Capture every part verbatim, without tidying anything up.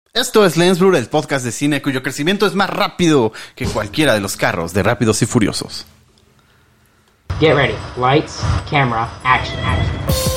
Esto es Lensblur, el podcast de cine cuyo crecimiento es más rápido que cualquiera de los carros de Rápidos y Furiosos. Get ready. Lights, camera, action, action.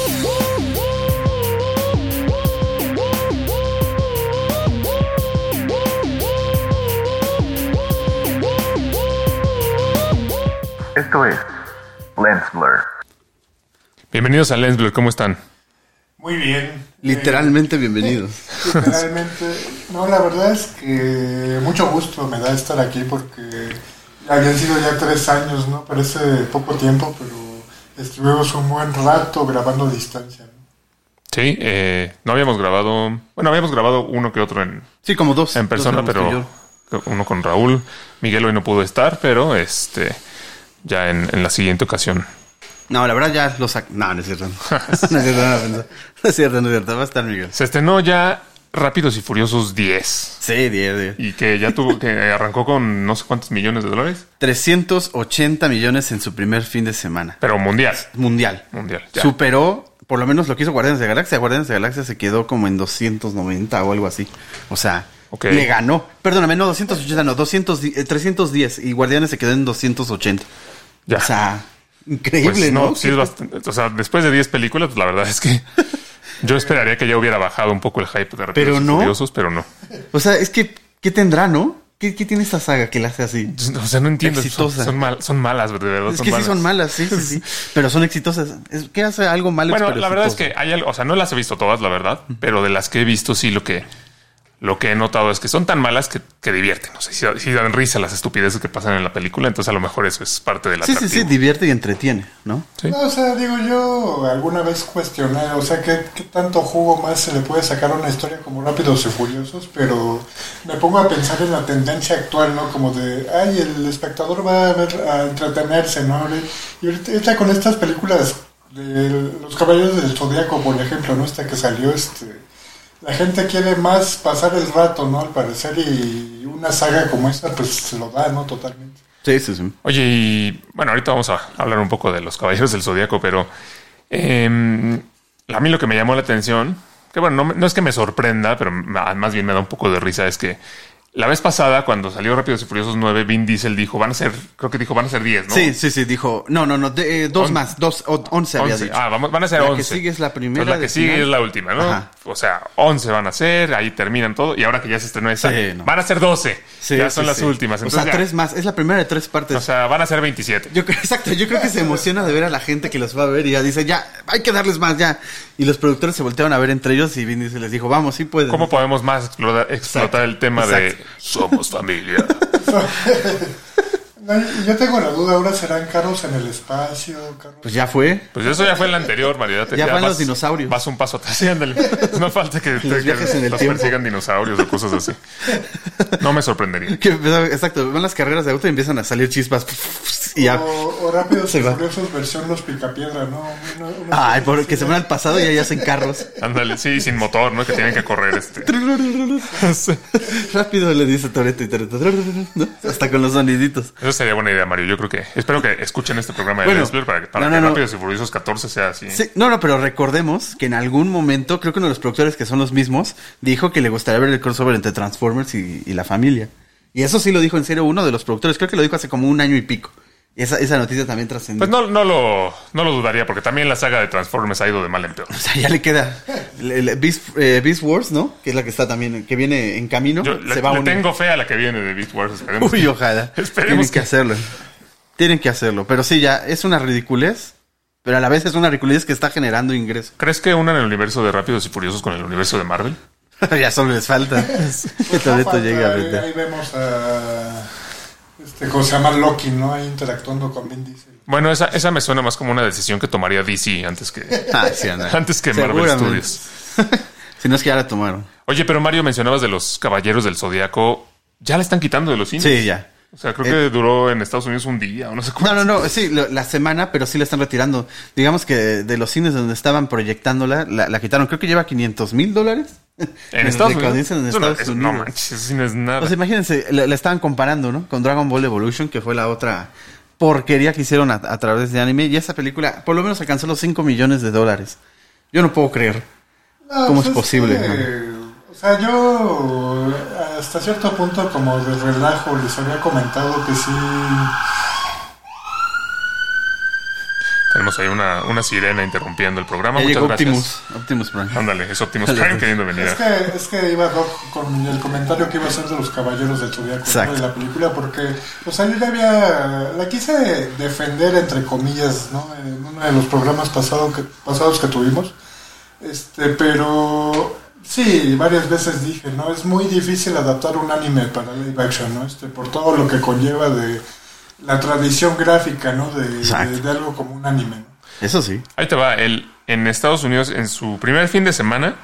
Esto es Lensblur. Bienvenidos a Lensblur, ¿cómo están? Muy bien. Literalmente eh, bienvenidos. Literalmente. No, la verdad es que mucho gusto me da estar aquí porque habían sido ya tres años, ¿no? Parece poco tiempo, pero estuvimos un buen rato grabando a distancia, ¿no? Sí, eh, no habíamos grabado... Bueno, habíamos grabado uno que otro en... Sí, como dos. En persona, dos pero uno con Raúl. Miguel hoy no pudo estar, pero este ya en, en la siguiente ocasión. No, la verdad ya lo sac... No, no es cierto. No es cierto, no, no, no es cierto, no es cierto. Va a estar Miguel. Se estrenó ya Rápidos y Furiosos diez. Sí, diez, diez. Y que ya tuvo, que arrancó con no sé cuántos millones de dólares. trescientos ochenta millones en su primer fin de semana. Pero mundial. Mundial. Mundial. Ya. Superó, por lo menos lo que hizo Guardianes de la Galaxia. Guardianes de la Galaxia se quedó como en doscientos noventa o algo así. O sea, okay. Le ganó. Perdóname, no, doscientos ochenta, no, doscientos, eh, trescientos diez. Y Guardianes se quedó en doscientos ochenta. Ya. O sea... Increíble, pues ¿no? no sí es bastante, o sea, después de diez películas, pues la verdad es que yo esperaría que ya hubiera bajado un poco el hype de Rápidos y Furiosos, pero no. O sea, es que, ¿qué tendrá, no? ¿Qué, qué tiene esta saga que la hace así? O sea, no entiendo. Exitosa. Son, son, mal, son malas, de verdad. Es son que malas. sí son malas, sí, sí, sí. Pero son exitosas. Es, ¿qué hace algo malo? Bueno, pero la verdad exitoso? Es que hay algo, o sea, no las he visto todas, la verdad, pero de las que he visto, sí, lo que... Lo que he notado es que son tan malas que, que divierten. O sea, si, si dan risa las estupideces que pasan en la película, entonces a lo mejor eso es parte de la Sí, sí, sí, divierte y entretiene, ¿no? Sí. No, o sea, digo, yo alguna vez cuestioné, o sea, ¿qué, qué tanto jugo más se le puede sacar a una historia como Rápidos y Furiosos? Pero me pongo a pensar en la tendencia actual, ¿no? Como de, ay, el espectador va a ver, a entretenerse, ¿no? Y ahorita con estas películas de Los Caballeros del Zodiaco, por ejemplo, ¿no? Esta que salió, este... La gente quiere más pasar el rato, ¿no? Al parecer, y una saga como esta, pues se lo da, ¿no? Totalmente. Sí, sí, sí. Oye, y bueno, ahorita vamos a hablar un poco de Los Caballeros del Zodiaco, pero eh, a mí lo que me llamó la atención, que bueno, no, no es que me sorprenda, pero más bien me da un poco de risa, es que la vez pasada, cuando salió Rápidos y Furiosos nueve, Vin Diesel dijo, van a ser, creo que dijo, van a ser diez, ¿no? Sí, sí, sí, dijo, no, no, no, de, eh, dos On, más, dos, o, once había once. dicho. Ah, vamos, van a ser la once. La que sigue es la primera. Pues la que sigue final. Es la última, ¿no? Ajá. O sea, once van a ser, ahí terminan todo, y ahora que ya se estrenó esa, sí, no. van a ser doce. Sí, ya son sí, las sí. últimas. Entonces, o sea, ya, tres más, es la primera de tres partes. O sea, van a ser veintisiete. Yo, exacto, yo creo que se emociona de ver a la gente que los va a ver y ya dice, ya, hay que darles más, ya. Y los productores se voltearon a ver entre ellos y Vin Diesel les dijo, vamos, sí pueden. ¿Cómo podemos más explotar, explotar el tema exacto. de somos familia? No, yo tengo la duda, ¿ahora serán carros en el espacio? Carros... Pues ya fue. Pues eso ya fue en la anterior, María. Ya, ya van los dinosaurios. Vas un paso atrás. Sí, ándale. No falta que, te, los, que en el los tiempo. persigan dinosaurios o cosas así. No me sorprendería. Que, exacto, van las carreras de auto y empiezan a salir chispas. Y ya. O, o Rápidos y Furiosos versión Los Picapiedra, ¿no? Uno, uno Ay, porque se van al pasado y ahí hacen carros. Ándale, sí, sin motor, ¿no? Que tienen que correr este. Rápido le dice Toretto y Toretto, ¿no? Hasta con los soniditos. Eso sería buena idea, Mario. Yo creo que... Espero que escuchen este programa de bueno, Lensblur para, para no, que no, Rápidos no. y Furiosos catorce sea así. Sí, no, no, pero recordemos que en algún momento, creo que uno de los productores que son los mismos, dijo que le gustaría ver el crossover entre Transformers y, y La Familia. Y eso sí lo dijo en serio uno de los productores. Creo que lo dijo hace como un año y pico. Y esa, esa noticia también trascendió. Pues no, no, lo, no lo dudaría, porque también la saga de Transformers ha ido de mal en peor. O sea, ya le queda el, el Beast, eh, Beast Wars, ¿no? Que es la que está también, que viene en camino. Yo se le, va le a tengo fe a la que viene de Beast Wars. Esperemos Uy, que, ojalá. Esperemos Tienen que... que hacerlo. Tienen que hacerlo. Pero sí, ya es una ridiculez. Pero a la vez es una ridiculez que está generando ingresos. ¿Crees que unan el universo de Rápidos y Furiosos con el universo de Marvel? Ya solo les falta. Pues no falta llega a ahí, ahí vemos a... Este, ¿cómo se llama? Loki, ¿no? Ahí interactuando con Vin Diesel. Bueno, esa, esa me suena más como una decisión que tomaría D C antes que, ah, sí, antes que Marvel Studios. Si no es que ya la tomaron. Oye, pero Mario, mencionabas de los Caballeros del Zodiaco. Ya la están quitando de los cines. Sí, ya. O sea, creo que eh, duró en Estados Unidos un día o no sé cuánto. No, no, no, sí, lo, la semana, pero sí la están retirando. Digamos que de, de los cines donde estaban proyectándola, la, la quitaron. Creo que lleva quinientos mil dólares. En, en Estados Unidos. En eso Estados no, Unidos. No manches, eso sí no es nada. Pues imagínense, la, la estaban comparando, ¿no? Con Dragon Ball Evolution, que fue la otra porquería que hicieron a, a través de anime. Y esa película, por lo menos alcanzó los cinco millones de dólares. Yo no puedo creer. No, ¿Cómo pues es posible? Es que, ¿no? o O sea, yo hasta cierto punto como de relajo les había comentado que sí... Tenemos ahí una, una sirena interrumpiendo el programa. Ya Muchas llegó gracias. Optimus, Optimus Prime. Ándale, es Optimus Prime queriendo venir. Es que, es que iba Doc con el comentario que iba a hacer de los Caballeros del Zodiaco, ¿no? De la película, porque, o sea, yo ya había, la quise defender, entre comillas, ¿no? En uno de los programas pasado que, pasados que tuvimos, este, pero sí, varias veces dije, ¿no? Es muy difícil adaptar un anime para live action, ¿no? Este, por todo lo que conlleva de la tradición gráfica, ¿no? De, de, de algo como un anime, ¿no? Eso sí. Ahí te va. El, en Estados Unidos, en su primer fin de semana,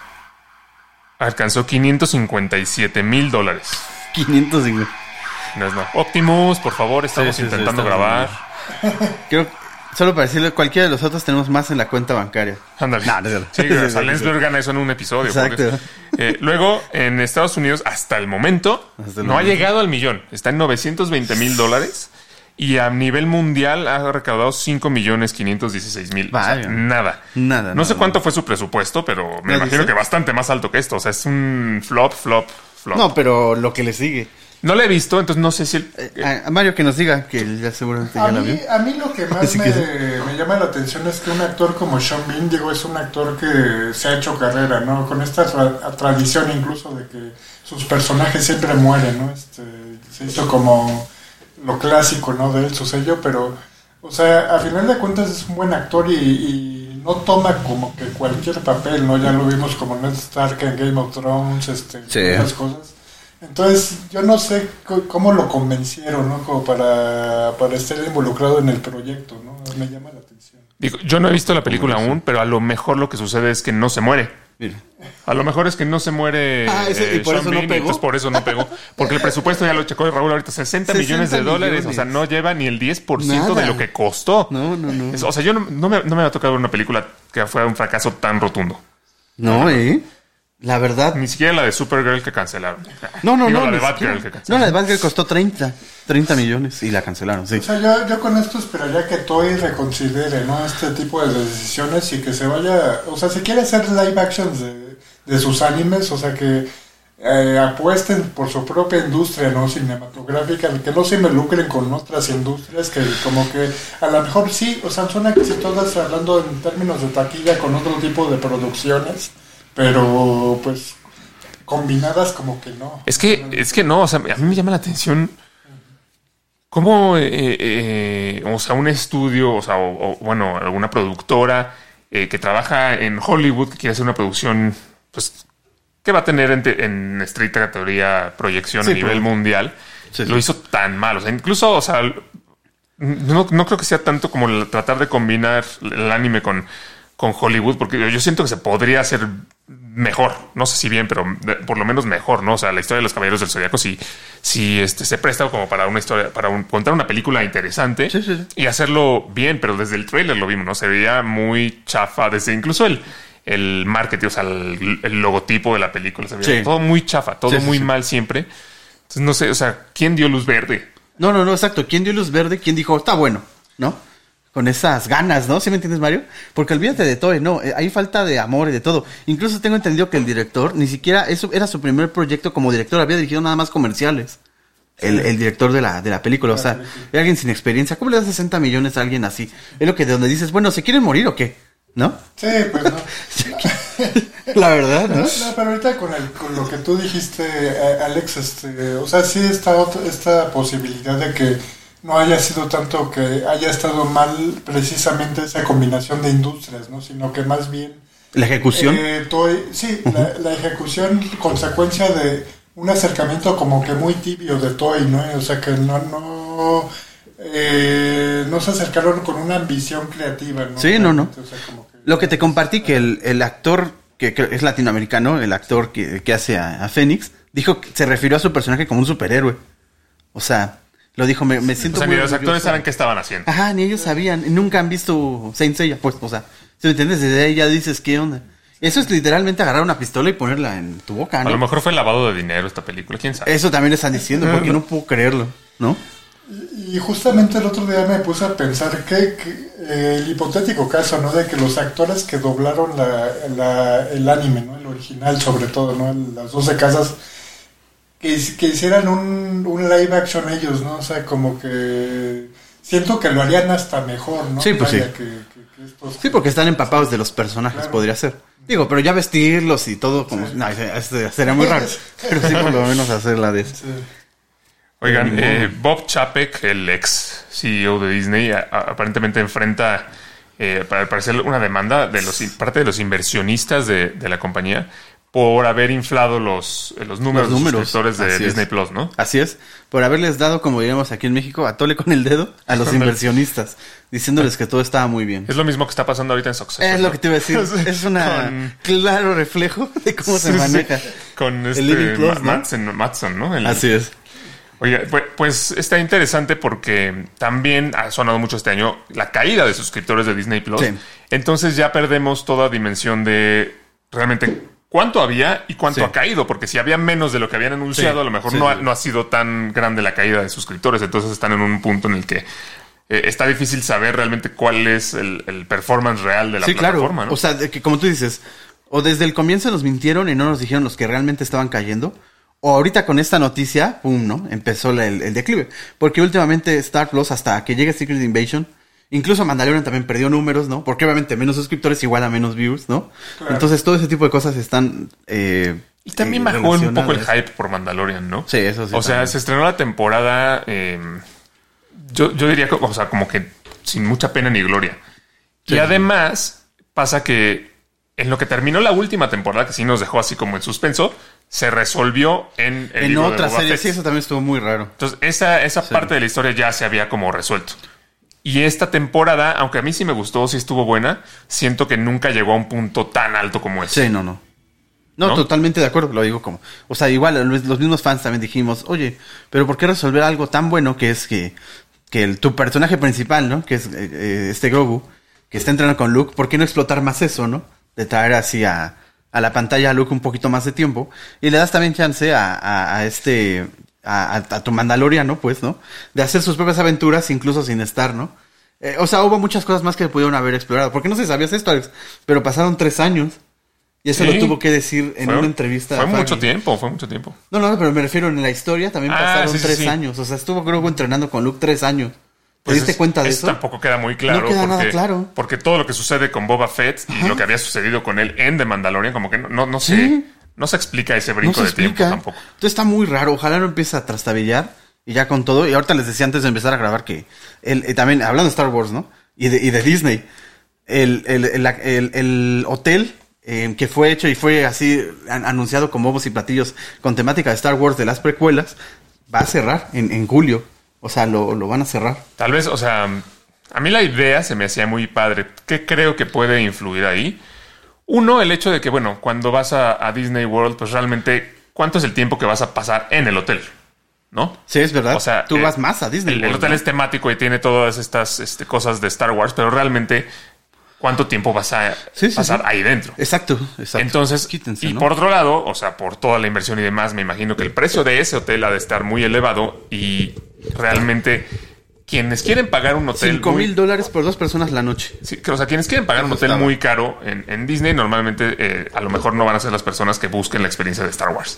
alcanzó quinientos cincuenta y siete mil dólares. quinientos cincuenta. No es no. Optimus, por favor, estamos sí, sí, intentando sí, grabar. Creo que, solo para decirle, cualquiera de los otros tenemos más en la cuenta bancaria. Ándale. No, no, no. Sí, o sea, Lensblur gana eso en un episodio. Exacto. Eh, luego, en Estados Unidos, hasta el momento, hasta el no momento. ha llegado al millón. Está en novecientos veinte mil dólares. Y a nivel mundial ha recaudado cinco millones quinientos dieciséis mil. O sea, nada. Nada. No nada, sé cuánto nada. fue su presupuesto, pero me imagino dice? que bastante más alto que esto. O sea, es un flop, flop, flop. No, pero lo que le sigue. No la he visto, entonces no sé si... El... Eh, a Mario que nos diga, que él ya seguramente a ya la mí, vio. A mí lo que más me, me llama la atención es que un actor como Sean Bean, digo, es un actor que se ha hecho carrera, ¿no? Con esta tra- tradición incluso de que sus personajes siempre mueren, ¿no? Este, se hizo como... lo clásico, ¿no? De él, su sello, pero, o sea, a final de cuentas es un buen actor y, y no toma como que cualquier papel, ¿no? Ya lo vimos como Ned Stark en Game of Thrones, este, sí. Esas cosas. Entonces, yo no sé c- cómo lo convencieron, ¿no? Como para, para estar involucrado en el proyecto, ¿no? Me llama la atención. Digo, yo no he visto la película aún, pero a lo mejor lo que sucede es que no se muere. Mira. A lo mejor es que no se muere ah, ese, eh, y por Sean eso Bean, no pegó. entonces por eso no pegó. Porque el presupuesto ya lo checó Raúl ahorita, sesenta millones de dólares. millones. O sea, no lleva ni el diez por ciento Nada. de lo que costó. No, no, no. Es, o sea, yo no, no, me, no me ha tocado ver una película que fuera un fracaso tan rotundo. No, ¿eh? La verdad. Ni siquiera la de Supergirl que cancelaron. No, no, Digo, no. la de ni Batgirl siquiera. que No, cancelaron. la de Batgirl costó treinta. treinta millones y la cancelaron, sí. O sea, yo, yo con esto esperaría que Toei reconsidere, ¿no? Este tipo de decisiones y que se vaya... O sea, si quiere hacer live actions de, de sus animes, o sea, que eh, apuesten por su propia industria, ¿no? Cinematográfica, que no se involucren con otras industrias que como que a lo mejor sí, o sea, son exitosas hablando en términos de taquilla con otro tipo de producciones, pero pues combinadas como que no. Es que, es que no, o sea, a mí me llama la atención cómo, eh, eh, o sea, un estudio, o sea, o, o bueno, alguna productora eh, que trabaja en Hollywood, que quiere hacer una producción, pues, que va a tener en, te, en estricta categoría proyección sí, a nivel pero... mundial, sí, sí. Lo hizo tan mal. O sea, incluso, o sea, no, no creo que sea tanto como el, tratar de combinar el anime con, con Hollywood, porque yo, yo siento que se podría hacer mejor, no sé si bien, pero de, por lo menos mejor, ¿no? O sea, la historia de los Caballeros del Zodiaco sí, sí este, se presta como para una historia, para un, contar una película interesante sí, sí, sí. y hacerlo bien, pero desde el tráiler lo vimos, ¿no? Se veía muy chafa, desde incluso el, el marketing, o sea, el, el logotipo de la película, se veía sí. todo muy chafa, todo sí, sí, muy sí. mal siempre. Entonces, no sé, o sea, ¿quién dio luz verde? No, no, no, exacto. ¿Quién dio luz verde? ¿Quién dijo, está bueno, ¿no? Con esas ganas, ¿no? ¿Sí me entiendes, Mario? Porque olvídate de Toei, no, hay falta de amor y de todo. Incluso tengo entendido que el director, ni siquiera, eso era su primer proyecto como director, había dirigido nada más comerciales. Sí. El, el director de la, de la película, o sea, era alguien sin experiencia. ¿Cómo le das sesenta millones a alguien así? Es lo que de donde dices, bueno, ¿se quieren morir o qué? ¿No? Sí, pues no. La verdad, ¿no? No, no, pero ahorita con, el, con lo que tú dijiste, Alex, este, o sea, sí está esta posibilidad de que no haya sido tanto que haya estado mal precisamente esa combinación de industrias, ¿no? Sino que más bien... ¿La ejecución? Eh, Toei, sí, uh-huh. la, la ejecución, consecuencia de un acercamiento como que muy tibio de Toei, ¿no? O sea, que no... no eh, no se acercaron con una ambición creativa, ¿no? Sí, no, no. O sea, como que... Lo que te compartí, que el, el actor, que, que es latinoamericano, el actor que, que hace a, a Fénix, dijo que se refirió a su personaje como un superhéroe. O sea... Lo dijo, me, me siento o sea, muy ni los orgulloso. actores saben qué estaban haciendo. Ajá, ni ellos sabían. Nunca han visto Saint Seiya, pues, o sea, ¿sí me entiendes? Desde ahí ya dices, ¿qué onda? Eso es literalmente agarrar una pistola y ponerla en tu boca, ¿no? A lo mejor fue lavado de dinero esta película, quién sabe. Eso también le están diciendo, porque no puedo creerlo, ¿no? Y, Y justamente el otro día me puse a pensar que, que eh, el hipotético caso, ¿no? De que los actores que doblaron la, la, el anime, ¿no? El original sobre todo, ¿no? Las doce casas, que, que hicieran un, un live action ellos, ¿no? O sea, como que siento que lo harían hasta mejor, ¿no? Sí, pues Vaya, sí. Que, que, que estos... Sí, porque están empapados de los personajes, Claro. podría ser. Digo, pero ya vestirlos y todo, como... No, este, sería muy raro. Pero sí, por lo menos hacerla de eso. Sí. Oigan, eh, Bob Chapek, el ex C E O de Disney, a, a, aparentemente enfrenta, eh, para parecer, una demanda de los parte de los inversionistas de, de la compañía por haber inflado los, los números, Los números, de suscriptores de así Disney es. Plus, ¿no? Así es, por haberles dado, como diríamos aquí en México, a tole con el dedo a los inversionistas, diciéndoles que todo estaba muy bien. Es lo mismo que está pasando ahorita en Succession. Es lo que te iba a decir, es un Con- claro reflejo de cómo se Sí, sí. maneja. Con este Living Plus, Ma- ¿no? Madsen, Madsen, ¿no? El- Así es. Oiga, pues, pues está interesante porque también ha sonado mucho este año la caída de suscriptores de Disney Plus. Sí. Entonces ya perdemos toda dimensión de realmente cuánto había y cuánto Sí. ha caído. Porque si había menos de lo que habían anunciado, Sí. a lo mejor Sí, no, ha, sí. no ha sido tan grande la caída de suscriptores. Entonces están en un punto en el que eh, está difícil saber realmente cuál es el, el performance real de la Sí, claro. plataforma, ¿no? O sea, de que como tú dices, o desde el comienzo nos mintieron y no nos dijeron los que realmente estaban cayendo, o ahorita con esta noticia, pum, ¿no? Empezó la- el, el declive. Porque últimamente Star Plus, hasta que llegue Secret Invasion, incluso Mandalorian también perdió números, ¿no? Porque obviamente menos suscriptores igual a menos views, ¿no? Claro. Entonces todo ese tipo de cosas están... Eh, Y también eh, bajó un poco el relacionadas. hype por Mandalorian, ¿no? Sí, eso sí. O sea, también. se estrenó la temporada, eh, yo, yo diría que, o sea, como que sin mucha pena ni gloria. Sí. Y además pasa que en lo que terminó la última temporada, que sí nos dejó así como en suspenso, se resolvió en el En libro otra de Boba serie, Fett. sí, eso también estuvo muy raro. Entonces, esa, esa Sí. parte de la historia ya se había como resuelto. Y esta temporada, aunque a mí sí me gustó, sí estuvo buena, siento que nunca llegó a un punto tan alto como ese. Sí, no, no. No, ¿No? totalmente de acuerdo, lo digo como... O sea, igual los, los mismos fans también dijimos, oye, pero ¿por qué resolver algo tan bueno que es que, que el, tu personaje principal, ¿no? Que es eh, eh, este Grogu, que está entrenando con Luke, ¿por qué no explotar más eso, no? De traer así a, a la pantalla a Luke un poquito más de tiempo. Y le das también chance a, a, a este... A, a, a tu Mandaloriano, pues, ¿no? De hacer sus propias aventuras, incluso sin estar, ¿no? Eh, o sea, hubo muchas cosas más que pudieron haber explorado. Porque no sé si sabías esto, Alex, pero pasaron tres años. Y eso Sí. lo tuvo que decir en Fue- una entrevista. Fue a Feige. mucho tiempo, fue mucho tiempo. No, no, pero me refiero en la historia, también Ah, pasaron sí, sí, tres sí. años. O sea, estuvo Grogu entrenando con Luke tres años. ¿Te Pues diste es- cuenta de eso? Tampoco queda muy claro. No queda porque, nada claro. Porque todo lo que sucede con Boba Fett y lo que había sucedido con él en The Mandalorian, como que no, no, no se, Sí. no se explica ese No brinco se de explica. tiempo tampoco. Entonces está muy raro. Ojalá no empiece a trastabillar. Y ya con todo. Y ahorita les decía antes de empezar a grabar que... El, eh, también, hablando de Star Wars, ¿no? Y de, y de Disney. El, el, el, el, el hotel... Eh, que fue hecho y fue así an- anunciado con bobos y platillos con temática de Star Wars de las precuelas, va a cerrar en, en julio. O sea, lo, lo van a cerrar. Tal vez, o sea, a mí la idea se me hacía muy padre. ¿Qué creo que puede influir ahí? Uno, el hecho de que, bueno, cuando vas a, a Disney World, pues realmente, ¿cuánto es el tiempo que vas a pasar en el hotel? ¿No? Sí, es verdad. O sea, tú eh, vas más a Disney El, el World, hotel ¿no? es temático y tiene todas estas este, cosas de Star Wars, pero realmente, ¿cuánto tiempo vas a Sí, sí, pasar sí. ahí dentro? Exacto, exacto. Entonces, Quítense, y ¿no? por otro lado, o sea, por toda la inversión y demás, me imagino que el precio de ese hotel ha de estar muy elevado y realmente quienes quieren pagar un hotel Cinco muy- mil dólares por dos personas la noche. Sí, que, o sea, quienes quieren pagar un hotel Estaba. muy caro en, en Disney, normalmente eh, a lo mejor no van a ser las personas que busquen la experiencia de Star Wars.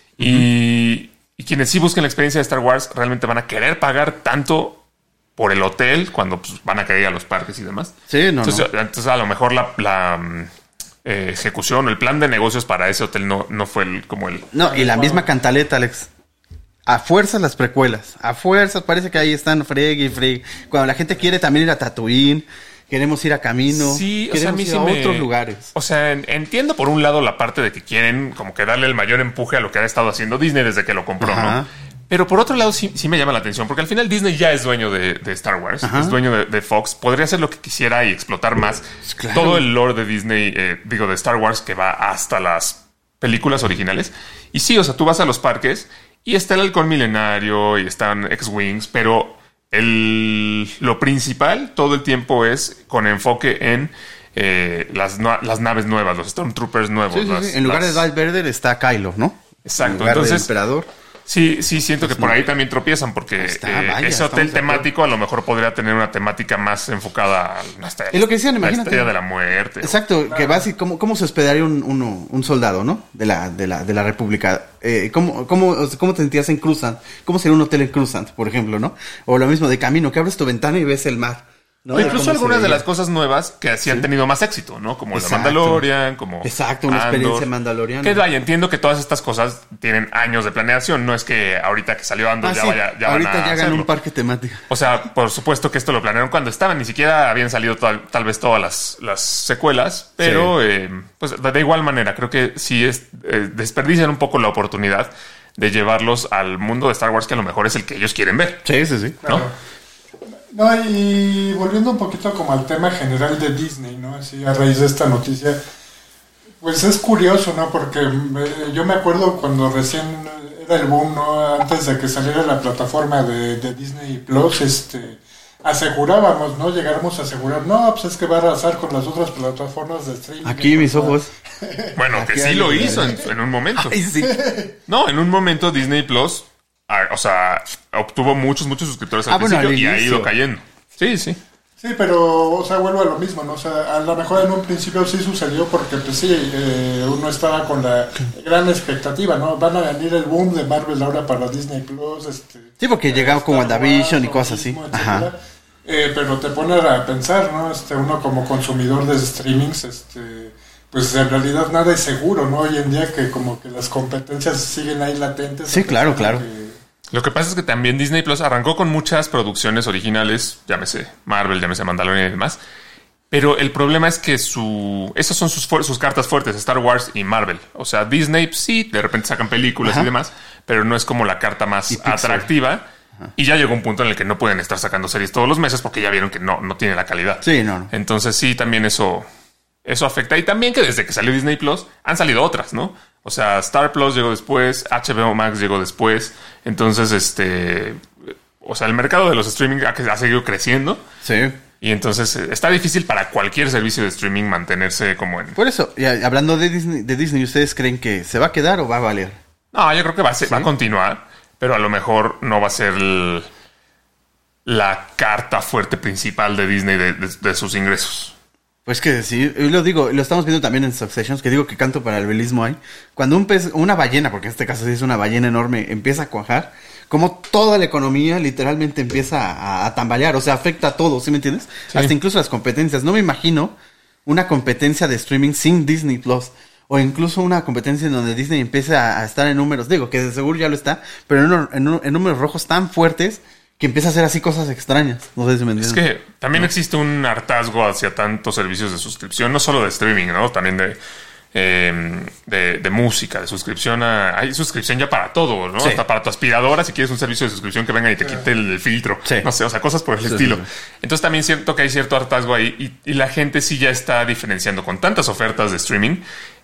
Y, y quienes sí busquen la experiencia de Star Wars realmente van a querer pagar tanto por el hotel cuando pues, van a querer ir a los parques y demás. Sí, no, entonces, no. entonces a lo mejor la, la, mm, eh, ejecución o el plan de negocios para ese hotel no, no fue el- como el... No, y la misma cantaleta, Alex. A fuerzas las precuelas. A fuerzas parece que ahí están fregue y fregue. Cuando la gente quiere también ir a Tatooine, queremos ir a Camino, Sí, o sea, a queremos mí ir sí a me- otros lugares. O sea, en- entiendo por un lado la parte de que quieren como que darle el mayor empuje a lo que ha estado haciendo Disney desde que lo compró, Ajá. ¿no? Pero por otro lado sí, sí me llama la atención, porque al final Disney ya es dueño de, de Star Wars, Ajá. es dueño de, de Fox, podría hacer lo que quisiera y explotar más Claro. todo el lore de Disney, eh, digo, de Star Wars, que va hasta las películas originales. Y sí, o sea, tú vas a los parques y está el halcón milenario y están X-Wings, pero el, lo principal todo el tiempo es con enfoque en eh, las, no- las naves nuevas, los Stormtroopers nuevos. Sí, sí, las- sí. En lugar las- de Darth Vader está Kylo, ¿no? Exacto, En lugar del entonces- emperador. Sí, sí, siento pues que no. por ahí también tropiezan, porque está, eh, vaya, ese hotel temático a lo mejor podría tener una temática más enfocada a hasta es lo que decían, la imagínate. Estrella de la Muerte. Exacto, o... que vas y cómo, cómo se hospedaría un, uno, un soldado, ¿no? De la, de la, de la República. Eh, ¿cómo, cómo, ¿Cómo te sentías en Cruzant? ¿Cómo sería un hotel en Cruzant, por ejemplo, no? O lo mismo de camino, que abres tu ventana y ves el mar. ¿No? O incluso algunas de las cosas nuevas que sí han tenido más éxito, ¿no? Como Exacto. la Mandalorian, como Exacto, una Andor. experiencia mandaloriana. Que vaya, entiendo que todas estas cosas tienen años de planeación. No es que ahorita que salió Andor ah, ya sí. vaya ya ahorita van a ya hagan hacerlo. un parque temático. O sea, por supuesto que esto lo planearon cuando estaban. Ni siquiera habían salido tal, tal vez todas las, las secuelas. Pero, sí. eh, pues de igual manera, creo que sí es, eh, desperdician un poco la oportunidad de llevarlos al mundo de Star Wars, que a lo mejor es el que ellos quieren ver. Sí, sí, sí. ¿No? Claro. No, y volviendo un poquito como al tema general de Disney, ¿no? Así a raíz de esta noticia, pues es curioso, ¿no? Porque me, yo me acuerdo cuando recién era el boom, ¿no? Antes de que saliera la plataforma de, de Disney Plus, este, asegurábamos, ¿no? Llegáramos a asegurar, no, pues es que va a arrasar con las otras plataformas de streaming. Aquí mis ojos. Bueno, Aquí que sí lo hizo en, en un momento. Ay, sí. No, en un momento Disney Plus... Ah, o sea, obtuvo muchos, muchos suscriptores al ah, principio bueno, y ha ido cayendo. Sí, sí. Sí, pero, o sea, vuelvo a lo mismo, ¿no? O sea, a lo mejor en un principio sí sucedió porque, pues sí, eh, uno estaba con la gran expectativa, ¿no? Van a venir el boom de Marvel ahora para Disney Plus, este... Sí, porque llegaba con WandaVision y cosas así. Ajá. Eh, pero te pone a pensar, ¿no? Este, uno como consumidor de streamings, este... Pues en realidad nada es seguro, ¿no? Hoy en día que como que las competencias siguen ahí latentes. Sí, claro, claro. Que... Lo que pasa es que también Disney Plus arrancó con muchas producciones originales, llámese Marvel, llámese Mandalorian y demás. Pero el problema es que su esas son sus, sus cartas fuertes, Star Wars y Marvel. O sea, Disney sí, de repente sacan películas Ajá. y demás, pero no es como la carta más atractiva. Ajá. Y ya llegó un punto en el que no pueden estar sacando series todos los meses porque ya vieron que no, no tiene la calidad. Sí, no, no. Entonces sí, también eso... Eso afecta. Y también que desde que salió Disney Plus han salido otras, ¿no? O sea, Star Plus llegó después, H B O Max llegó después. Entonces, este... O sea, el mercado de los streaming ha, ha seguido creciendo. Sí. Y entonces está difícil para cualquier servicio de streaming mantenerse como en... Por eso, y hablando de Disney, de Disney, ¿ustedes creen que se va a quedar o va a valer? No, yo creo que va a, ser, ¿Sí? va a continuar. Pero a lo mejor no va a ser el, la carta fuerte principal de Disney de, de, de sus ingresos. Pues que sí, yo lo digo, lo estamos viendo también en Succession, que digo que canto para el belismo ahí. Cuando un pez, una ballena, porque en este caso sí es una ballena enorme, empieza a cuajar, como toda la economía literalmente empieza a, a tambalear, o sea, afecta a todo, ¿sí me entiendes? Sí. Hasta incluso las competencias. No me imagino una competencia de streaming sin Disney Plus, o incluso una competencia en donde Disney empiece a, a estar en números, digo que de seguro ya lo está, pero en, en, en números rojos tan fuertes que empieza a hacer así cosas extrañas. No sé si me entienden. Es que también no. existe un hartazgo hacia tantos servicios de suscripción, no solo de streaming, ¿no? También de, eh, de, de música, de suscripción a... Hay suscripción ya para todo, ¿no? Sí. Hasta para tu aspiradora, si quieres un servicio de suscripción que venga y te quite el, el filtro. Sí. No sé, o sea, cosas por el sí, estilo. Sí, sí. Entonces también siento que hay cierto hartazgo ahí y, y la gente sí ya está diferenciando con tantas ofertas de streaming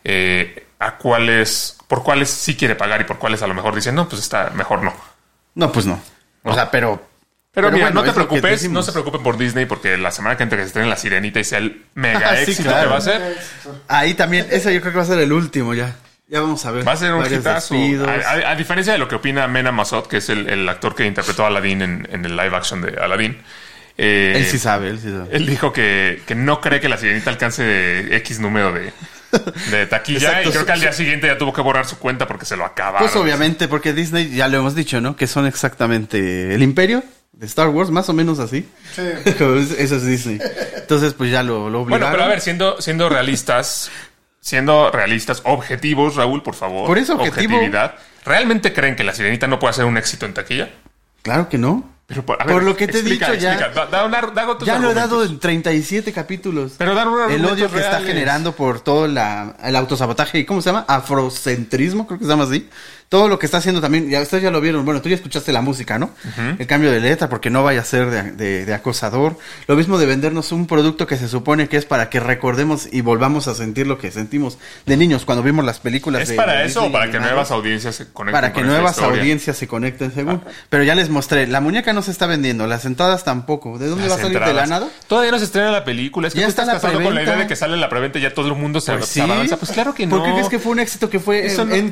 eh, a cuáles, por cuáles sí quiere pagar y por cuáles a lo mejor dicen, no, pues está mejor no. No, pues no. O no. sea, pero... Pero, pero mira, bueno, no te preocupes, no se preocupen por Disney porque la semana que entra que se estrene La Sirenita y sea el mega ah, sí, éxito claro. que va a ser. Ahí también, eso yo creo que va a ser el último ya. Ya vamos a ver. Va a ser un hitazo. A, a, a diferencia de lo que opina Mena Massoud, que es el, el actor que interpretó a Aladdin en, en el live action de Aladdin. Eh, él sí sabe, él sí sabe. Él dijo que, que no cree que La Sirenita alcance X número de... de taquilla. Exacto. Y creo que al día siguiente ya tuvo que borrar su cuenta porque se lo acabaron. Pues obviamente, porque Disney, ya lo hemos dicho, ¿no? Que son exactamente el imperio de Star Wars, más o menos así. Sí. Eso es Disney. Entonces, pues ya lo, lo obligaron. Bueno, pero a ver, siendo, siendo realistas, siendo realistas, objetivos, Raúl, por favor. Por eso, objetivo. Objetividad. ¿Realmente creen que La Sirenita no puede ser un éxito en taquilla? Claro que no. Pero por, a ver, por lo que te explica, he dicho ya. Da, da una, da ya lo he dado en treinta y siete capítulos. Pero dan unos el odio que reales. está generando por todo la, el autosabotaje y ¿cómo se llama? Afrocentrismo, creo que se llama así. Todo lo que está haciendo también, ya ustedes ya lo vieron, bueno, tú ya escuchaste la música, ¿no? Uh-huh. El cambio de letra, porque no vaya a ser de, de, de acosador. Lo mismo de vendernos un producto que se supone que es para que recordemos y volvamos a sentir lo que sentimos de niños cuando vimos las películas. ¿Es de, para de eso o para que nuevas audiencias se conecten? Para que con nuevas esta historia. audiencias se conecten, según. Ah. Pero ya les mostré, la muñeca no se está vendiendo, las entradas tampoco. ¿De dónde las va a salir? Entradas. ¿De la nada? Todavía no se estrena la película. Es que ya tú está estás la casado preventa. con la idea de que sale la preventa y ya todo el mundo se, pues se sí. avanza. Pues claro que no. ¿Por qué crees que fue un éxito que fue eso en no. Endgame?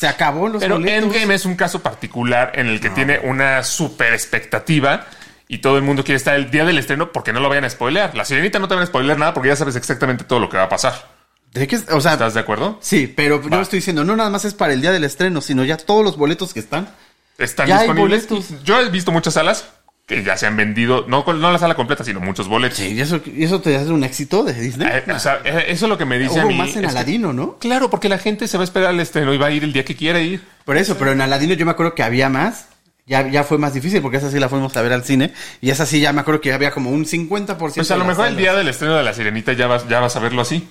Se acabó los Pero boletos. Endgame es un caso particular en el que no. tiene una super expectativa y todo el mundo quiere estar el día del estreno porque no lo vayan a spoilear. La Sirenita no te van a spoilear nada porque ya sabes exactamente todo lo que va a pasar. ¿De qué? O sea, ¿estás de acuerdo? Sí, pero Va. yo estoy diciendo, no nada más es para el día del estreno, sino ya todos los boletos que están. Están ya disponibles. Yo he visto muchas salas que ya se han vendido, no, no la sala completa, sino muchos boletos. Sí, ¿y eso, y eso te hace un éxito de Disney? Eh, o sea, eso es lo que me dice Hubo a mí. más en Aladino, que, ¿no? Claro, porque la gente se va a esperar al estreno y va a ir el día que quiera ir. Por eso, pero en Aladino yo me acuerdo que había más. Ya, ya fue más difícil porque esa sí la fuimos a ver al cine. Y esa sí ya me acuerdo que había como un cincuenta por ciento. Pues a lo mejor salas. El día del estreno de La Sirenita ya vas, ya vas a verlo así.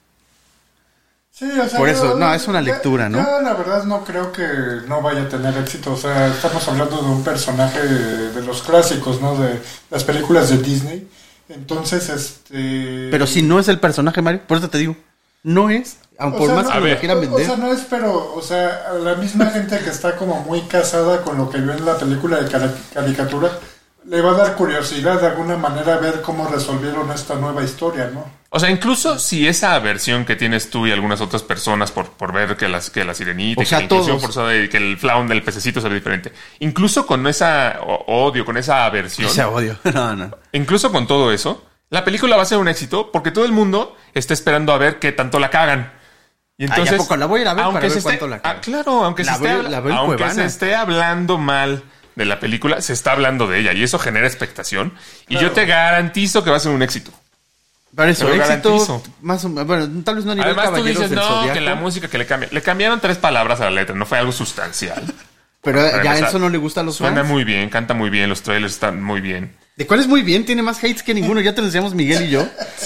Sí, o sea, por eso, yo, no, es una lectura, ¿no? Yo la verdad no creo que no vaya a tener éxito. O sea, estamos hablando de un personaje de, de los clásicos, ¿no? De las películas de Disney. Entonces, este... Pero si no es el personaje, Mario, por eso te digo, no es, aun por sea, más no, que lo quieran vender. O sea, no es, pero, o sea, la misma gente que está como muy casada con lo que vio en la película de cari- caricatura, le va a dar curiosidad de alguna manera ver cómo resolvieron esta nueva historia, ¿no? O sea, incluso si esa aversión que tienes tú y algunas otras personas por, por ver que, las, que la sirenita, o sea, que la inclusión forzada y que el flaun del pececito se ve diferente, incluso con esa odio, con esa aversión, ese odio, no, no. incluso con todo eso, la película va a ser un éxito porque todo el mundo está esperando a ver qué tanto la cagan. Y entonces, ¿a poco la voy a ir a ver aunque para se ver esté, cuánto la cagan? Ah, claro, aunque, la se, esté, veo, la veo aunque Cuevana. se esté hablando mal de la película, se está hablando de ella y eso genera expectación. Y claro. Yo te garantizo que va a ser un éxito. Para eso, éxito más o menos, bueno, tal vez no a nivel Además tú dices, no, Zodiaco. que la música que le cambia. Le cambiaron tres palabras a la letra, no fue algo sustancial. Pero Para ya empezar, eso no le gusta a los suena fans. Suena muy bien, canta muy bien, los trailers están muy bien. ¿De cuál es muy bien? Tiene más hates que ninguno, ya te lo decíamos Miguel y yo.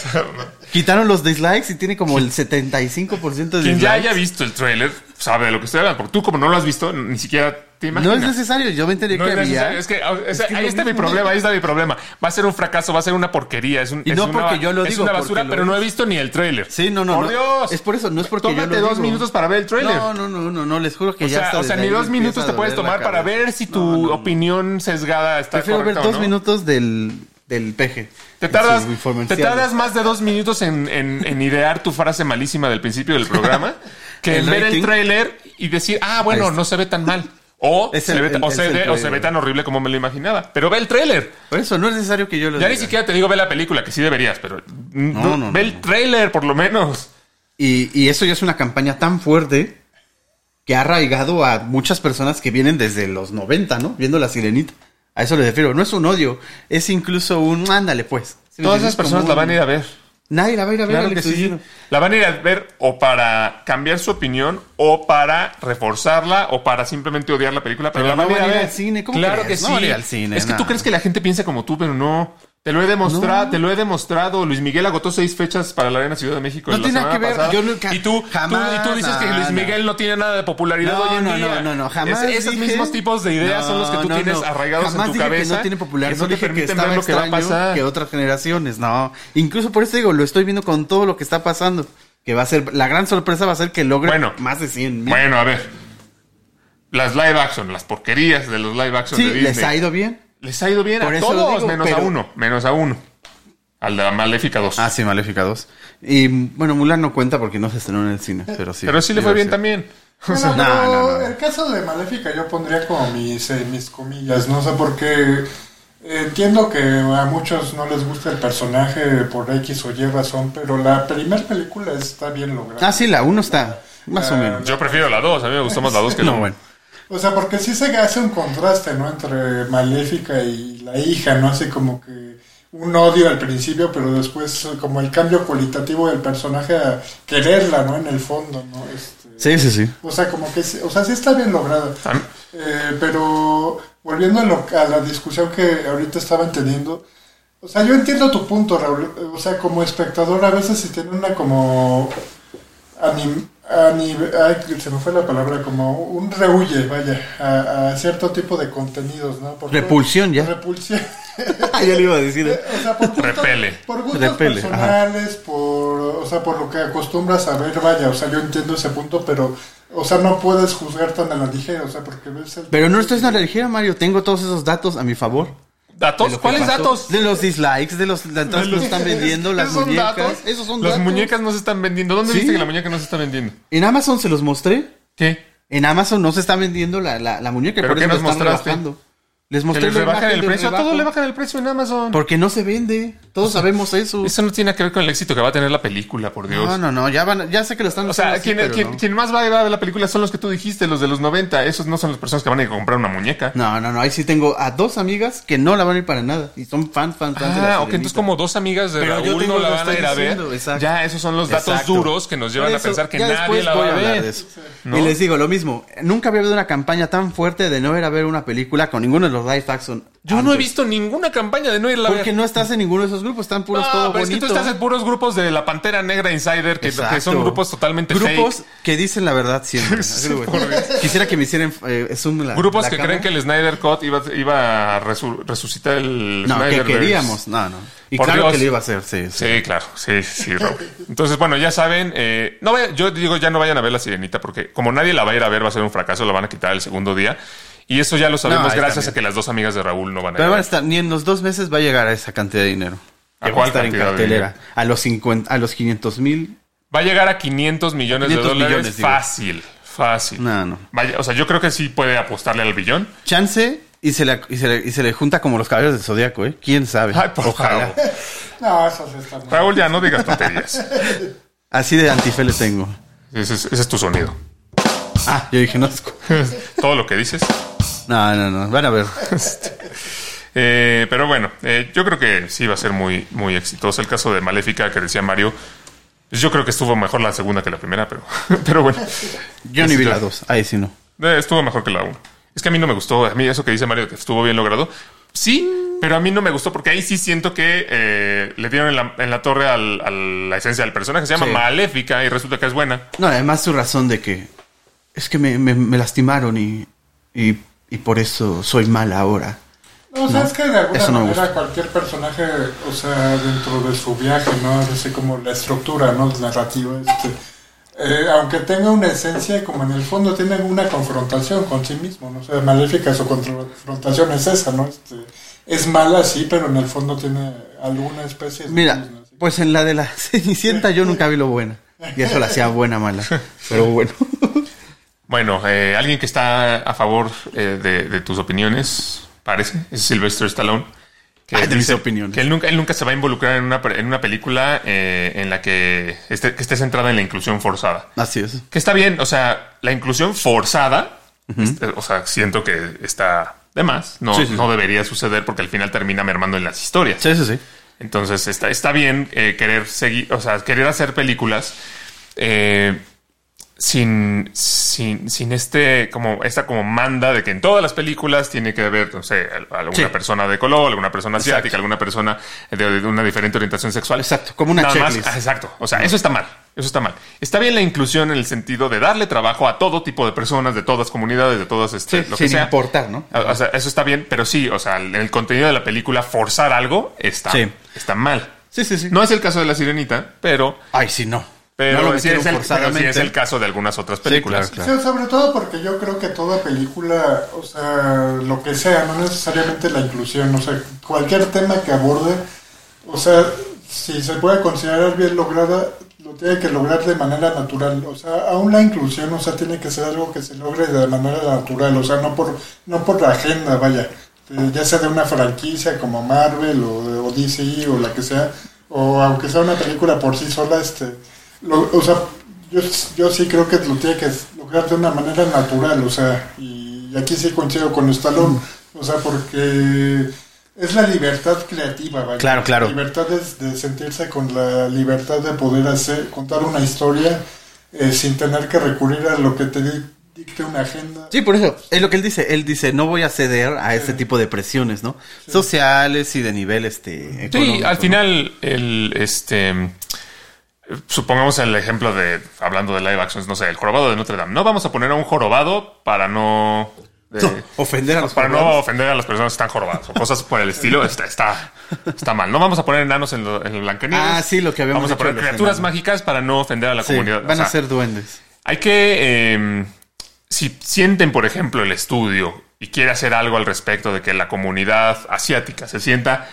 Quitaron los dislikes y tiene como el setenta y cinco por ciento de Quien dislikes. ya haya visto el trailer sabe de lo que estoy hablando, porque tú como no lo has visto, ni siquiera te imaginas. No es necesario, yo me enteré no que es había. Necesario. Es que, o sea, es que ahí está mi problema, ahí está mi problema. Va a ser un fracaso, va a ser una porquería. Es un, y es no una, porque yo lo es digo. Es una basura, pero no he visto ni el trailer. Sí, no, no. ¡Por no. Dios! Es por eso, no es porque Tómate yo lo digo. dos minutos para ver el trailer. No, no, no, no, no, les juro que o ya sea, está. O sea, ni dos minutos te puedes tomar para ver si tu no, no, no. opinión sesgada está Prefiero correcta ver dos o no. minutos del, del peje. Te tardas, te tardas más de dos minutos en, en, en idear tu frase malísima del principio del programa que en ver el trailer y decir, ah, bueno, no se ve tan mal. O, el, se, ve, el, o, se, ve, o se ve tan horrible como me lo imaginaba. Pero ve el tráiler. Por eso no es necesario que yo lo Ya diga. ni siquiera te digo ve la película, que sí deberías, pero no, no, ve no, el tráiler por lo menos. Y, y eso ya es una campaña tan fuerte que ha arraigado a muchas personas que vienen desde los noventa, ¿no? Viendo La Sirenita. A eso le refiero. No es un odio, es incluso un ándale pues. ¿Sí Todas esas personas un... la van a ir a ver. Nadie la va a ir a ver. Claro que sí. La van a ir a ver o para cambiar su opinión o para reforzarla o para simplemente odiar la película. Pero, pero la van no a ir a ver al cine. ¿Cómo claro crees? que no sí. Al cine, es que no. tú crees que la gente piensa como tú, pero no. Te lo he demostrado, no. te lo he demostrado. Luis Miguel agotó seis fechas para la Arena Ciudad de México. No en tiene la nada que ver. Pasada. Yo nunca, y tú, jamás, tú, y tú dices no, que Luis Miguel no. no tiene nada de popularidad no, hoy en no, día. No, no, no, jamás. Es, esos dije, mismos tipos de ideas no, son los que tú no, tienes no. arraigados jamás en tu dije cabeza. Que no tiene popularidad. Que no te permiten ver lo que va a pasar. Que otras generaciones, no. Incluso por eso digo, lo estoy viendo con todo lo que está pasando. Que va a ser, la gran sorpresa va a ser que logre bueno, más de cien mil. Bueno, a ver. Las live action, las porquerías de los live action sí, de Disney. les ha ido bien. Les ha ido bien por a todos, digo, menos pero... a uno. Menos a uno. Al de Maléfica dos. Ah, sí, Maléfica dos. Y bueno, Mulan no cuenta porque no se estrenó en el cine, pero sí. Pero sí le fue bien también. Bueno, o sea, no, no, no. El caso de Maléfica yo pondría como mis, eh, mis comillas, no sé por qué. Entiendo que a muchos no les gusta el personaje por X o Y razón, pero la primera película está bien lograda. Ah, sí, la uno está más uh, o menos. Yo prefiero la dos, a mí me gustó más la dos que la uno. No, bueno. O sea, porque sí se hace un contraste, ¿no? Entre Maléfica y la hija, ¿no? Así como que un odio al principio, pero después como el cambio cualitativo del personaje a quererla, ¿no? En el fondo, ¿no? Este, sí, sí, sí. O sea, como que, o sea, sí está bien lograda. Eh, pero volviendo a, lo, a la discusión que ahorita estaban teniendo, o sea, yo entiendo tu punto, Raúl. O sea, como espectador a veces si tiene una como anim, anim, ay, se me fue la palabra, como un rehuye, vaya, a, a cierto tipo de contenidos, ¿no? Por repulsión, todo, ya. Repulsión. Yo le iba a decir. O sea, por gustos, Repele. Por gustos Repele, personales, ajá. por, o sea, por lo que acostumbras a ver, vaya, o sea, yo entiendo ese punto, pero, o sea, no puedes juzgar tan a la ligera, o sea, porque ves el... Pero no estoy a la ligera, Mario, tengo todos esos datos a mi favor. ¿Datos? ¿Cuáles datos? De los dislikes, de los las que se están vendiendo, las ¿Esos muñecas. Datos? Esos son Las datos. muñecas no se están vendiendo. ¿Dónde ¿Sí? viste que la muñeca no se está vendiendo? En Amazon se los mostré. ¿Qué? En Amazon no se está vendiendo la, la, la muñeca. ¿Pero por qué eso nos la están mostraste? rebajando. Les mostré Que les la rebajan imagen el del precio. A rebajo. todo le bajan el precio en Amazon. Porque no se vende. Todos O sea, sabemos eso. Eso no tiene nada que ver con el éxito que va a tener la película, por Dios. No, no, no. Ya, van, ya sé que lo están O sea, haciendo así, quien, pero quien, no. quien más va a ir a ver la película son los que tú dijiste, los de los noventa. Esos no son las personas que van a ir a comprar una muñeca. No, no, no. Ahí sí tengo a dos amigas que no la van a ir para nada. Y son fan, fan, fan de la Ah, ok, Sirenita. entonces como dos amigas de Pero yo Raúl tengo no la lo van a estoy ir a ver. diciendo, exacto. Ya, esos son los datos Exacto. duros que nos llevan Por a eso, pensar que ya nadie después la voy va a hablar ver. de eso. ¿No? Y les digo lo mismo. Nunca había habido una campaña tan fuerte de no ir a ver una película con ninguno de los live action. Yo no he antes. visto ninguna campaña de no ir a ver. Porque no estás en ninguno de esos grupos. Están puros No, todo pero bonito. es que tú estás en puros grupos de la Pantera Negra Insider, que, que son grupos totalmente Grupos fake. que dicen la verdad siempre. Así lo voy a decir. Quisiera que me hicieran eh, zoom la, Grupos la que cámara. creen que el Snyder Cut iba, iba a resu- resucitar el No, que Snyderverse. queríamos. No, no. Y Por claro Dios. que lo iba a hacer, sí. sí. Sí, claro, sí, sí, Raúl. Entonces, bueno, ya saben, eh, no vaya- yo digo, ya no vayan a ver La Sirenita, porque como nadie la va a ir a ver, va a ser un fracaso, la van a quitar el segundo día. Y eso ya lo sabemos No, ahí gracias también. a que las dos amigas de Raúl no van a ir Pero a van a ver. estar, ni en los dos meses va a llegar a esa cantidad de dinero. ¿A Que va cuál a estar en cantidad de cartelera. dinero? A los cincuenta, a los quinientos mil. Va a llegar a quinientos millones de quinientos dólares millones, digo. fácil, fácil. No, no. Vaya, o sea, yo creo que sí puede apostarle al billón. Chance y se, le, y, se le, y se le junta como los caballeros del Zodíaco, ¿eh? ¿Quién sabe? Ay, por Ojalá. favor. No, eso sí está mal. Raúl, ya no digas tonterías. Así de antife le tengo. Ese es, ese es tu sonido. Ah, yo dije, no. Todo lo que dices. No, no, no. Van a ver. Eh, pero bueno, eh, yo creo que sí va a ser muy, muy exitoso. El caso de Maléfica que decía Mario, pues yo creo que estuvo mejor la segunda que la primera, pero, pero bueno. Yo ni vi la dos. Ahí sí no. Eh, estuvo mejor que la uno. Es que a mí no me gustó. A mí eso que dice Mario, que estuvo bien logrado. Sí, pero a mí no me gustó porque ahí sí siento que eh, le dieron en la, en la torre al, a la esencia del personaje. Se llama Sí. Maléfica y resulta que es buena. No, además su razón de que es que me, me, me lastimaron y, y, y por eso soy mala ahora. No, o sea, No, es que de alguna eso no me manera gusta. cualquier personaje, o sea, dentro de su viaje, ¿no? Es así como la estructura, ¿no? Narrativa, este... Eh, aunque tenga una esencia, como en el fondo tiene una confrontación con sí mismo, ¿no? O sea, Maléfica, su confrontación es esa, ¿no? Este, es mala, sí, pero en el fondo tiene alguna especie de... Mira, ¿no? Así. pues en la de la Cenicienta yo nunca vi lo buena. Y eso la hacía buena, mala. Pero bueno. Bueno, eh, alguien que está a favor eh, de, de tus opiniones, parece, es Sylvester Stallone. Que Ay, de mis dice opiniones. que él nunca, él nunca se va a involucrar en una, en una película eh, en la que esté, que esté centrada en la inclusión forzada. Así es. Que está bien, o sea, la inclusión forzada, este, o sea, siento que está de más. No, Sí, sí, no sí. debería suceder porque al final termina mermando en las historias. Sí, sí, sí. Entonces está, está bien eh, querer seguir, o sea, querer hacer películas eh, sin, sin, sin este, como, esta como manda de que en todas las películas tiene que haber, no sé, alguna Sí. persona de color, alguna persona asiática, Exacto. alguna persona de, de una diferente orientación sexual. Exacto, como una Nada más- checklist. ah, exacto. O sea, eso está mal. Eso está mal. Está bien la inclusión en el sentido de darle trabajo a todo tipo de personas, de todas comunidades, de todas, este, Sí, lo que sin sea. importar, ¿no? O o sea, eso está bien, pero sí, o sea, en el contenido de la película forzar algo está, Sí. está mal. Sí, sí, sí. No es el caso de La Sirenita, pero, Ay, sí, no. pero, no lo sí, metieron es el, pero sí forzadamente. es el caso de algunas otras películas. claro, Sí, sobre todo porque yo creo que toda película, o sea, lo que sea, no necesariamente la inclusión, o sea, cualquier tema que aborde, o sea, si se puede considerar bien lograda, lo tiene que lograr de manera natural, o sea, aún la inclusión, o sea, tiene que ser algo que se logre de manera natural, o sea, no por, no por la agenda, vaya, eh, ya sea de una franquicia como Marvel o, o D C o la que sea, o aunque sea una película por sí sola, este, lo, o sea, yo, yo sí creo que lo tiene que lograr de una manera natural, o sea, y aquí sí coincido con Stallone, o sea, porque es la libertad creativa, vaya. Claro, claro. La libertad es de sentirse con la libertad de poder hacer, contar una historia eh, sin tener que recurrir a lo que te di- dicte una agenda. Sí, por eso, es lo que él dice. Él dice, no voy a ceder a este tipo de presiones, ¿no? Sociales y de nivel, este, económico, Sí, al ¿no? final, el, este, supongamos el ejemplo de, hablando de live actions, no sé, el jorobado de Notre Dame. No vamos a poner a un jorobado para no... eh, No, ofender a los para no jorobados. ofender a las personas que están jorobadas o cosas por el estilo, está, está, está mal. No vamos a poner enanos en, lo, en el Blancanieves. Ah, sí, lo que habíamos Vamos a dicho poner de los criaturas enanos. mágicas para no ofender a la Sí, comunidad. van O sea, a ser duendes. hay que, eh, si sienten, por ejemplo, el estudio y quiere hacer algo al respecto de que la comunidad asiática se sienta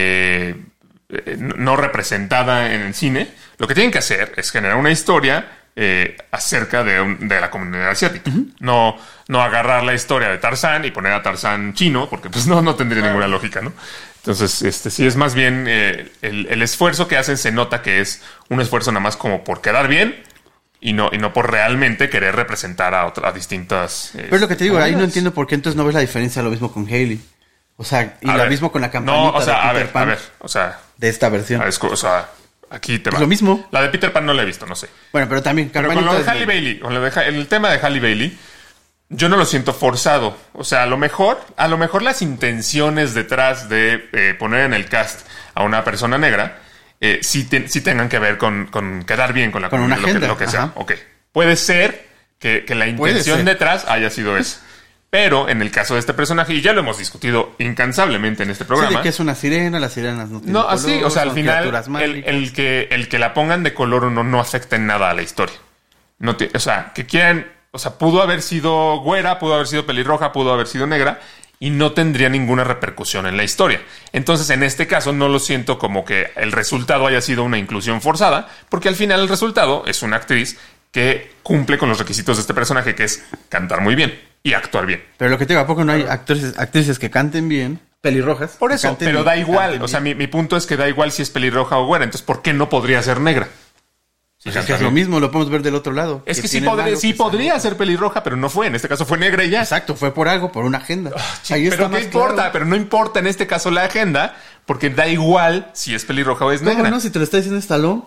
eh, eh, no representada en el cine, lo que tienen que hacer es generar una historia eh, acerca de, un, de la comunidad asiática. Uh-huh. No, no agarrar la historia de Tarzán y poner a Tarzán chino, porque pues no, no tendría ninguna lógica, ¿no? Entonces, este sí es más bien eh, el, el esfuerzo que hacen se nota que es un esfuerzo nada más como por quedar bien y no, y no por realmente querer representar a, otra, a distintas... Eh, Pero es lo que te digo, ahí no entiendo por qué entonces no ves la diferencia, lo mismo con Hailey. O sea, y a lo ver, mismo con la campanita no, o sea, de Peter a ver, Pan. A ver, o sea... De esta versión. Ver, o sea, aquí te va. Es lo mismo. La de Peter Pan no la he visto, no sé. Bueno, pero también... Pero con lo de Halle Bailey, con lo de, el tema de Halle Bailey... Yo no lo siento forzado. O sea, a lo mejor, a lo mejor las intenciones detrás de eh, poner en el cast a una persona negra eh, sí, te, sí tengan que ver con, con quedar bien con la con una lo agenda. que, lo que sea. Ok. Puede ser que, que la intención detrás haya sido esa. Pero en el caso de este personaje, y ya lo hemos discutido incansablemente en este programa. Sí, de que es una sirena, las sirenas no tienen No, color, así, o sea, al final, el, el, el, que, el que la pongan de color o no, no afecta en nada a la historia. No te, o sea, que quieran... O sea, pudo haber sido güera, pudo haber sido pelirroja, pudo haber sido negra y no tendría ninguna repercusión en la historia. Entonces, en este caso, no lo siento como que el resultado haya sido una inclusión forzada, porque al final el resultado es una actriz que cumple con los requisitos de este personaje, que es cantar muy bien y actuar bien. Pero lo que te digo, ¿a poco no hay actrices, actrices que canten bien? Pelirrojas. Por eso, pero da igual. O sea, mi, mi punto es que da igual si es pelirroja o güera. Entonces, ¿por qué no podría ser negra? Pues es que es lo mismo, lo podemos ver del otro lado. Es que, que sí, podría, sí podría ser pelirroja, pero no fue. En este caso fue negra y ya. Exacto, fue por algo, por una agenda. Oh, Ahí pero ¿qué importa? Claro. Pero no importa en este caso la agenda, porque da igual si es pelirroja o es negra. No, no, si te lo está diciendo Stallone.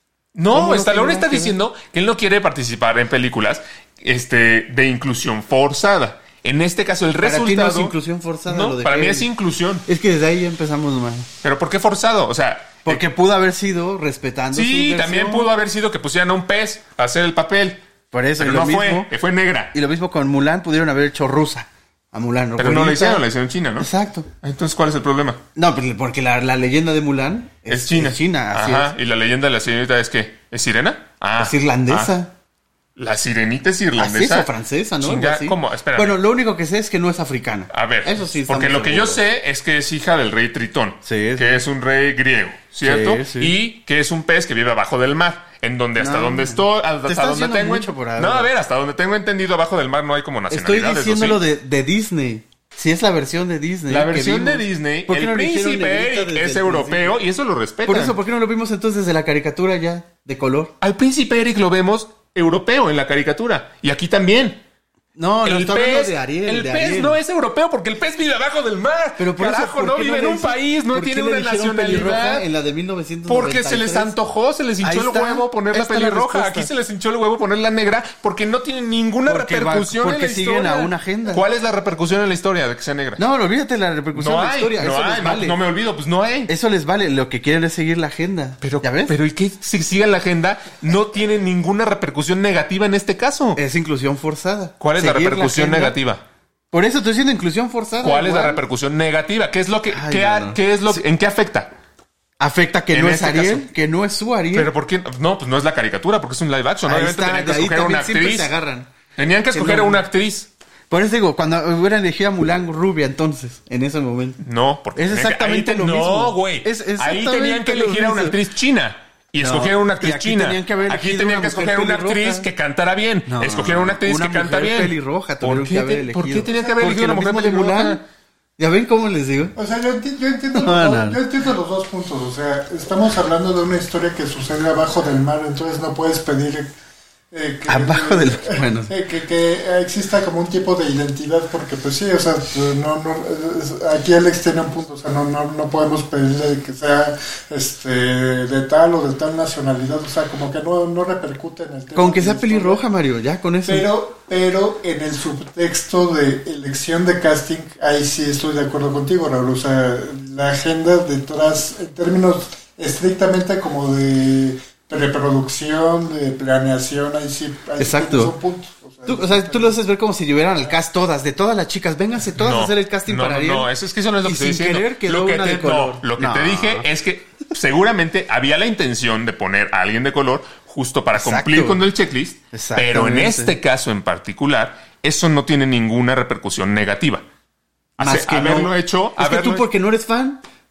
No, Stallone está diciendo que él no quiere participar en películas este, de inclusión forzada. En este caso, el para resultado... Ti no es inclusión forzada. No, lo de para Hailey. mí es inclusión. Es que desde ahí empezamos mal. ¿Pero por qué forzado? O sea... Porque pudo haber sido respetando sí, su también pudo haber sido que pusieran a un pez a hacer el papel. Por eso, pero y lo no mismo, fue, que fue negra. Y lo mismo con Mulan, pudieron haber hecho rusa a Mulan. Pero no la hicieron, la hicieron china, ¿no? Exacto. Entonces, ¿cuál es el problema? No, porque la, la leyenda de Mulan es, es china. Es china, así Ajá, es. Y la leyenda de la sirenita es que ¿es sirena? Ah, es irlandesa. Ah. La sirenita es irlandesa. Así es, o francesa, ¿no? Chinga, ¿cómo? Espérame. Bueno, lo único que sé es que no es africana. A ver, eso sí. Porque lo que seguro. Yo sé es que es hija del rey Tritón, sí, sí. que es un rey griego, ¿cierto? Sí, sí. Y que es un pez que vive abajo del mar, en donde hasta no, donde estoy, hasta, hasta donde tengo mucho por no, a ver, hasta donde tengo entendido abajo del mar no hay como nacionalidades. Estoy diciéndolo ¿sí? de, de Disney. Si es la versión de Disney. La versión de Disney, el no príncipe Eric es europeo y eso lo respetan. Por eso, ¿por qué no lo vimos entonces desde la caricatura ya, de color? Al príncipe Eric lo vemos europeo en la caricatura. Y aquí también. No, el no pez, de Ariel. El de pez Ariel. no es europeo porque el pez vive abajo del mar. Pero por Carajo, eso, no vive no en un país, no tiene una nacionalidad. En la de mil novecientos noventa y tres. Porque se les antojó, se les hinchó el huevo poner la pelirroja. Aquí se les hinchó el huevo poner la negra porque no tiene ninguna porque repercusión va, porque en la siguen historia. a una agenda. ¿Cuál es la repercusión en la historia de que sea negra? No, olvídate la repercusión no en la hay, historia. No eso hay, les vale. no, no me olvido, pues no hay. Eso les vale. Lo que quieren es seguir la agenda. Pero, ¿ya ves? Pero ¿y qué? Si sigan la agenda, no tiene ninguna repercusión negativa en este caso. Es inclusión forzada. ¿Cuál es seguir la repercusión la negativa? Por eso estoy diciendo inclusión forzada. ¿Cuál igual. es la repercusión negativa? ¿Qué es lo que, Ay, qué, no, no. ¿qué es lo, sí. en qué afecta? Afecta que en no este es Ariel, caso. que no es su Ariel. Pero ¿por qué? No, pues no es la caricatura, porque es un live action. Ahí Obviamente está, tenían que ahí escoger una actriz. Se agarran. Tenían que escoger no. a una actriz. Por eso digo, cuando hubieran elegido a Mulan rubia entonces, en ese momento. No, porque es exactamente ahí te, lo mismo. No, güey. Ahí tenían que elegir a una actriz china. Y no, escogieron una actriz aquí china. Tenían que haber aquí tenían que escoger una actriz que cantara bien. No, escogieron una actriz una que canta bien. Pelirroja, ¿Por qué, que haber te, ¿Por qué tenían que haber elegido una mujer de Mulan? ¿Ya ven cómo les digo? O sea, yo, enti yo, entiendo no, los, no. yo entiendo los dos puntos. O sea, estamos hablando de una historia que sucede abajo del mar, entonces no puedes pedir... Eh, que, abajo eh, del bueno. eh, que, que exista como un tipo de identidad, porque pues sí, o sea, no, no, aquí Alex tiene un punto, o sea, no, no, no podemos pedirle que sea este de tal o de tal nacionalidad, o sea, como que no, no repercute en el tema. Con que sea pelirroja, Mario, ya con eso. Pero, pero en el subtexto de elección de casting, ahí sí estoy de acuerdo contigo, Raúl, o sea, la agenda detrás, en términos estrictamente como de reproducción, de planeación, ahí sí, ahí exacto. Son puntos. O sea, tú, o sea, tú lo haces ver como si llevaran el cast todas, de todas las chicas, vénganse todas no, a hacer el casting no, para no, Ariel. No, eso es que eso no es lo que estoy diciendo. Lo que, te, de color. No, lo que no. te dije es que seguramente había la intención de poner a alguien de color justo para exacto. cumplir con el checklist, pero en este caso en particular, eso no tiene ninguna repercusión negativa. Más Hace, que haberlo no. hecho... Es haberlo que tú porque no eres fan...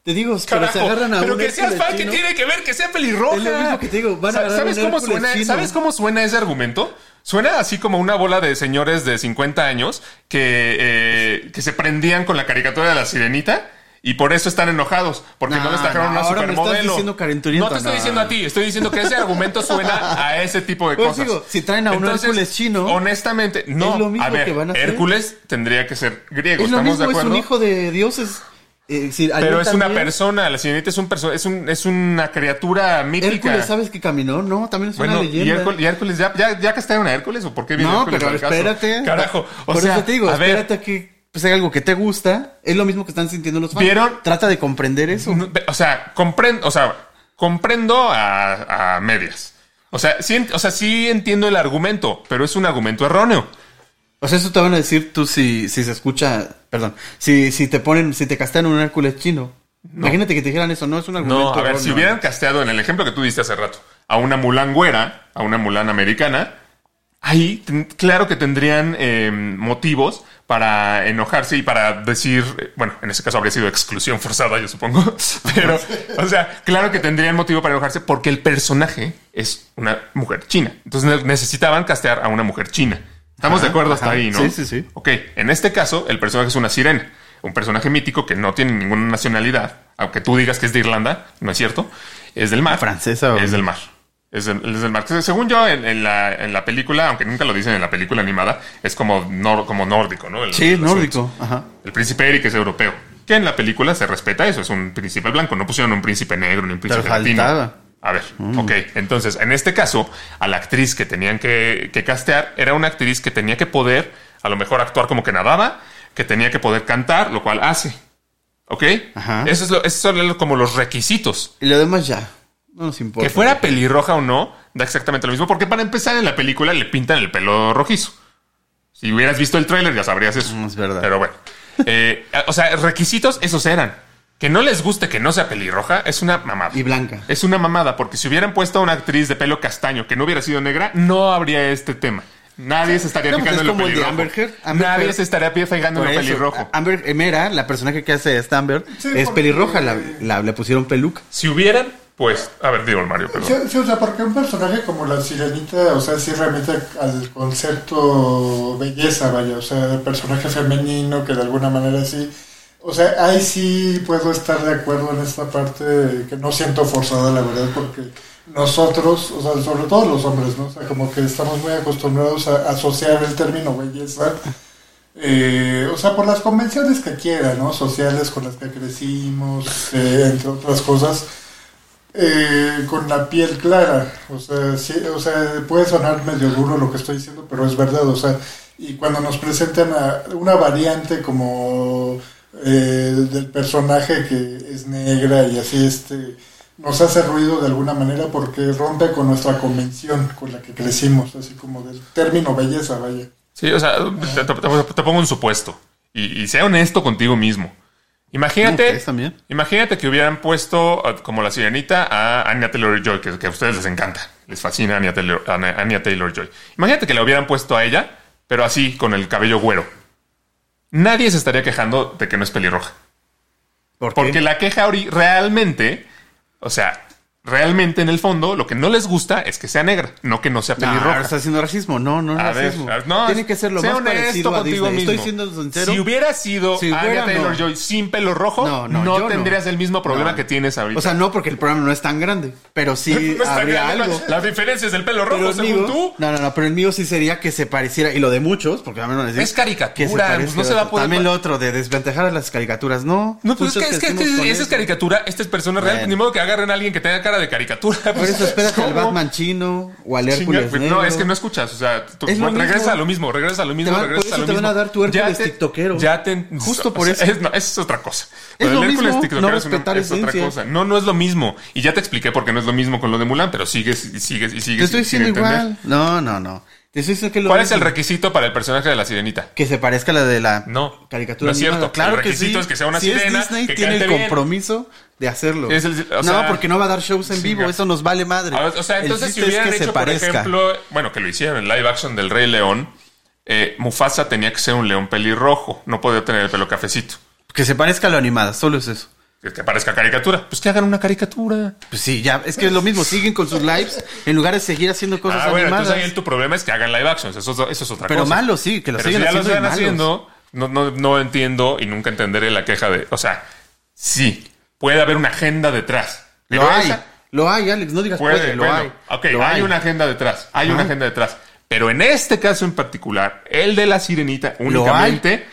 Te digo, Carajo, pero se agarran a pero un que seas Hércules fan, que chino. tiene que ver que sea pelirroja. Es lo mismo que te digo, van a agarrar ¿Sabes un cómo Hércules suena? chino. ¿Sabes cómo suena ese argumento? Suena así como una bola de señores de cincuenta años que, eh, que se prendían con la caricatura de la sirenita y por eso están enojados, porque no, No, les trajeron no, una ahora me estás supermodelo. diciendo calenturiento, No te estoy no. diciendo a ti, estoy diciendo que ese argumento suena a ese tipo de Pues cosas. digo, si traen a un Entonces, Hércules chino, honestamente, no. es lo mismo a ver, que van a hacer. Hércules tendría que ser griego, es lo ¿estamos de mismo, es acuerdo? un hijo de dioses. Eh, si, Pero es una también, persona, la sirenita es un perso es un es una criatura mítica. Hércules, ¿sabes que caminó? No, también es Bueno, una ¿y leyenda. Hércules, y Hércules ya, ya, ya castigaron a Hércules o por qué viene No, Hércules pero al caso? espérate. Carajo, o Por sea, eso te digo, a ver, espérate a que pues, hay algo que te gusta. Es lo mismo que están sintiendo los fans. ¿Vieron? Trata de comprender eso. no, o sea, comprendo, o sea, comprendo a, a medias. O sea, sí, en- o sea, sí entiendo el argumento, pero es un argumento erróneo. O sea, eso te van a decir tú si, si se escucha, perdón, si, si te ponen, si te castean un Hércules chino. Imagínate que te dijeran eso, no es un argumento No, a ver, erróneo. si hubieran casteado en el ejemplo que tú diste hace rato a una Mulan güera, a una Mulan americana, ahí ten- claro que tendrían eh, motivos para enojarse y para decir, eh, bueno, en ese caso habría sido exclusión forzada, yo supongo, pero, o sea, claro que tendrían motivo para enojarse porque el personaje es una mujer china. Entonces ne- necesitaban castear a una mujer china. Estamos Ajá, de acuerdo hasta ajá. ahí, ¿no? Sí, sí, sí. Ok, en este caso, el personaje es una sirena. Un personaje mítico que no tiene ninguna nacionalidad, aunque tú digas que es de Irlanda, no es cierto, es del mar. Francesa, o- Es del mar. Es del, es del mar. Según yo, en, en la, en la película, aunque nunca lo dicen en la película animada, es como, nor- como nórdico, ¿no? El, Sí, el nórdico. asunto. Ajá. El príncipe Eric es europeo. Que en la película se respeta eso, es un príncipe blanco. No pusieron un príncipe negro ni un príncipe Pero latino. faltaba. A ver, ok. Entonces, en este caso, a la actriz que tenían que, que castear era una actriz que tenía que poder, a lo mejor, actuar como que nadaba, que tenía que poder cantar, lo cual hace. ¿Ok? Ajá. Eso es lo, esos son como los requisitos. Y lo demás ya. No nos importa. Que fuera pelirroja o no, da exactamente lo mismo. Porque para empezar, en la película le pintan el pelo rojizo. Si hubieras visto el tráiler, ya sabrías eso. Mm, es verdad. Pero bueno. Eh, o sea, requisitos esos eran. Que no les guste que no sea pelirroja es una mamada. Y blanca. Es una mamada, porque si hubieran puesto a una actriz de pelo castaño que no hubiera sido negra, no habría este tema. Nadie se estaría No, pues fijando es en lo como el de pelirrojo. Amber Heard. Amber Nadie Heard. se estaría fijando Por en lo eso, pelirrojo. Amber Emera, la personaje que hace esta Amber, Sí, es porque- pelirroja. La, la- le pusieron peluca. Si hubieran, pues... A ver, digo el Mario, perdón. Sí, sí, o sea, porque un personaje como la sirenita, o sea, sí remite al concepto belleza, vaya, o sea, el personaje femenino que de alguna manera sí, o sea, ahí sí puedo estar de acuerdo en esta parte que no siento forzada, la verdad, porque nosotros, o sea, sobre todo los hombres, ¿no? O sea, como que estamos muy acostumbrados a asociar el término belleza, eh, o sea, por las convenciones que quieran, ¿no? Sociales con las que crecimos, eh, entre otras cosas. Eh, con la piel clara, o sea, sí, o sea, puede sonar medio duro lo que estoy diciendo, pero es verdad, o sea, y cuando nos presentan a una variante como eh, del personaje que es negra y así, este, nos hace ruido de alguna manera porque rompe con nuestra convención con la que crecimos, así como del término belleza, vaya. Sí, o sea, te, te- te pongo un supuesto. Y, y sea honesto contigo mismo. Imagínate, No, ustedes también. imagínate que hubieran puesto uh, como la sirenita a Anya Taylor-Joy, que, que a ustedes les encanta. Les fascina Anya Taylor, Anya, Anya Taylor-Joy. Imagínate que la hubieran puesto a ella, pero así, con el cabello güero. Nadie se estaría quejando de que no es pelirroja. ¿Por qué? Porque la queja ori- realmente, o sea, realmente en el fondo, lo que no les gusta es que sea negra, no que no sea No, pelirroja. está haciendo racismo. No, no es A ver, racismo. a ver, no, Tiene que ser lo sé más honesto parecido a contigo Disney. mismo. Estoy siendo sincero. Si hubiera sido Si Anya hubiera, Taylor-Joy no. sin pelo rojo, No, no, no, yo tendrías no. el mismo problema No. que tienes ahorita. O sea, no porque el programa no es tan grande, pero sí No está habría grande, algo. La diferencia es del pelo Pero rojo, el según mío, tú. no, no, no, pero el mío sí sería que se pareciera, y lo de muchos, porque a mí no les Es caricatura, pues no se va a poder- También lo otro, de desventajar a las caricaturas, no. No, pues es Muchos que, es que, es crecimos que con esa es eso. caricatura, esta es persona real, Bueno. ni modo que agarren a alguien que tenga cara de caricatura. Por pues, eso espérate al ¿cómo? Batman chino o al Chinga, Hércules pues, negro. no, es que no escuchas, o sea, tú- Es lo bueno, regresa mismo. a lo mismo, regresa a lo mismo, Te van- regresa por a lo eso te mismo. van a dar tu Hércules Ya te- tiktokero. Ya te, Justo por o sea, eso. Es, no, eso es otra cosa. Es Lo lo del Hércules mismo, tiktokero no es, una- respetar es otra esencia. cosa. No, no es lo mismo. Y ya te expliqué por qué no es lo mismo con lo de Mulan, pero sigues y sigues y sigues. Te estoy sin diciendo entender. igual. No, no, no. Te estoy diciendo que lo ¿Cuál es el mismo. requisito para el personaje de la sirenita? Que se parezca a la de la No, caricatura no es cierto. animada. Claro El que requisito sí. es que sea una si sirena, es Disney, que tiene el cante bien. compromiso de hacerlo. Es el- o no, sea, porque no va a dar shows en chinga. vivo. Eso nos vale madre. A ver, o sea, El entonces si chiste es hubieran que se hecho, por parezca. ejemplo, bueno, que lo hicieron en live action del Rey León, eh, Mufasa tenía que ser un león pelirrojo, no podía tener el pelo cafecito. Que se parezca a lo animada, solo es eso. que, que parezca caricatura. Pues que hagan una caricatura. Pues sí, ya, es que es lo mismo, siguen con sus lives en lugar de seguir haciendo cosas ah, bueno, animadas. Entonces ahí tu problema es que hagan live actions, eso, eso es otra Pero cosa. Pero malo, sí, que lo Pero sigan si ya haciendo. lo sigan haciendo, no, no, no entiendo y nunca entenderé la queja de, o sea, sí, puede haber una agenda detrás. Lo hay, esa, lo hay, Alex, no digas puede, puede lo bueno, hay. Ok, lo hay, hay una agenda detrás, hay uh-huh. una agenda detrás. Pero en este caso en particular, el de la Sirenita, únicamente...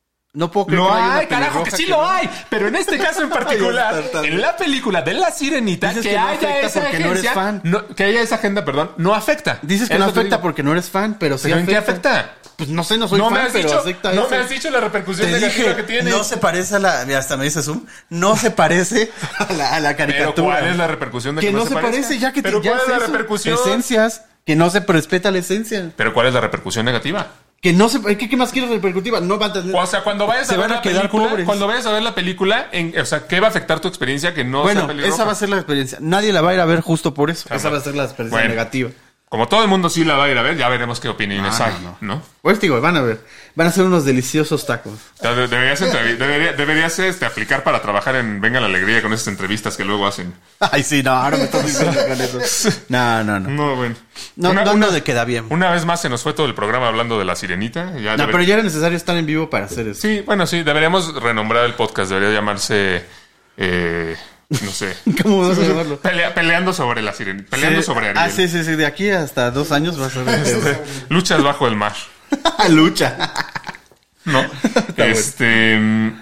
No puedo creer lo que hay, carajo, que sí que lo no. hay. Pero en este caso en particular, en la película de la Sirenita, que, que no haya esa agencia, no eres fan. No, que haya esa agenda, perdón, no afecta. Dices que es no afecta porque no eres fan, pero sí ¿Pero afecta. ¿En qué afecta? Pues no sé, no soy no fan, me has pero dicho, afecta No eso. me has dicho la repercusión Te negativa dije, que tiene. No se parece a la... Mira, hasta me dice Zoom. No se parece a la, a la caricatura. ¿Pero cuál es la repercusión de que, que no, no se, se parece? parece? Ya que ¿Pero te, cuál ya es la eso. repercusión? Esencias. Que no se respeta la esencia. ¿Pero cuál es la repercusión negativa? Que no se... ¿Qué, qué más quieres repercutiva? No va a tener... O sea, cuando vayas se a ver van a la quedar película, pobres. cuando vayas a ver la película, en, o sea, ¿qué va a afectar tu experiencia que no bueno, sea pelirroja? Esa va a ser la experiencia. Nadie la va a ir a ver justo por eso. Claro. Esa va a ser la experiencia bueno, negativa. Como todo el mundo sí la va a ir a ver, ya veremos qué opiniones ah, hay, no, ¿no? Pues digo, van a ver. Van a ser unos deliciosos tacos. Deberías, debería, deberías este, aplicar para trabajar en Venga la Alegría con esas entrevistas que luego hacen. Ay, sí, no, ahora me estás diciendo con eso. No, no, no. No, bueno. No, una, no, una, no de queda bien. Una vez más se nos fue todo el programa hablando de la Sirenita. Ya no, deber... pero ya era necesario estar en vivo para hacer eso. Sí, bueno, sí, deberíamos renombrar el podcast. Debería llamarse... Eh, no sé. ¿Cómo vas a llamarlo? Pelea, peleando sobre la Sirenita. Peleando sí. sobre Ariel. Ah, sí, sí, sí. De aquí hasta dos años va a ser... Luchas bajo el mar. Lucha. No. este... Bueno.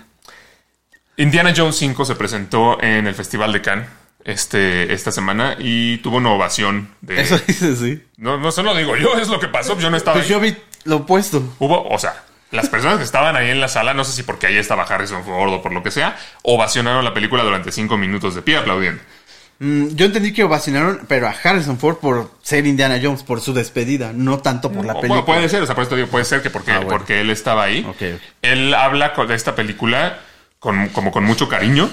Indiana Jones cinco se presentó en el Festival de Cannes este, esta semana y tuvo una ovación de... Eso dice, sí. No, no se lo digo yo, es lo que pasó. Yo no estaba Pues ahí. yo vi lo opuesto. Hubo, o sea... Las personas que estaban ahí en la sala, no sé si porque ahí estaba Harrison Ford o por lo que sea, ovacionaron la película durante cinco minutos de pie aplaudiendo. Mm, yo entendí que ovacionaron, pero a Harrison Ford por ser Indiana Jones, por su despedida, no tanto por la o, película. Puede ser, o sea, por esto digo, puede ser que porque, ah, bueno. porque él estaba ahí. Okay, okay. Él habla de esta película con, como con mucho cariño.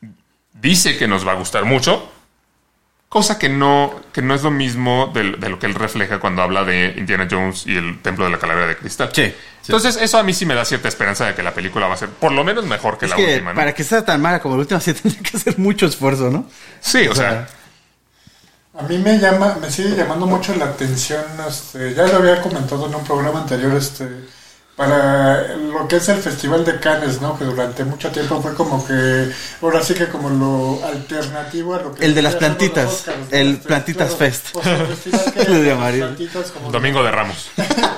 Dice que nos va a gustar mucho. Cosa que no, que no es lo mismo de, de lo que él refleja cuando habla de Indiana Jones y el Templo de la Calavera de Cristal. Sí, sí. Entonces, eso a mí sí me da cierta esperanza de que la película va a ser por lo menos mejor que es la que última, ¿no? Para que sea tan mala como la última, sí tendría que hacer mucho esfuerzo, ¿no? Sí, o, o sea, sea... A mí me llama, me sigue llamando mucho la atención, este, ya lo había comentado en un programa anterior, este... para lo que es el Festival de Cannes, ¿no? Que durante mucho tiempo fue como que, ahora sí que como lo alternativo a lo que... El de las plantitas, Oscars, ¿no? El este, Plantitas claro, Fest. Pues el festival que de plantitas como Domingo de Ramos.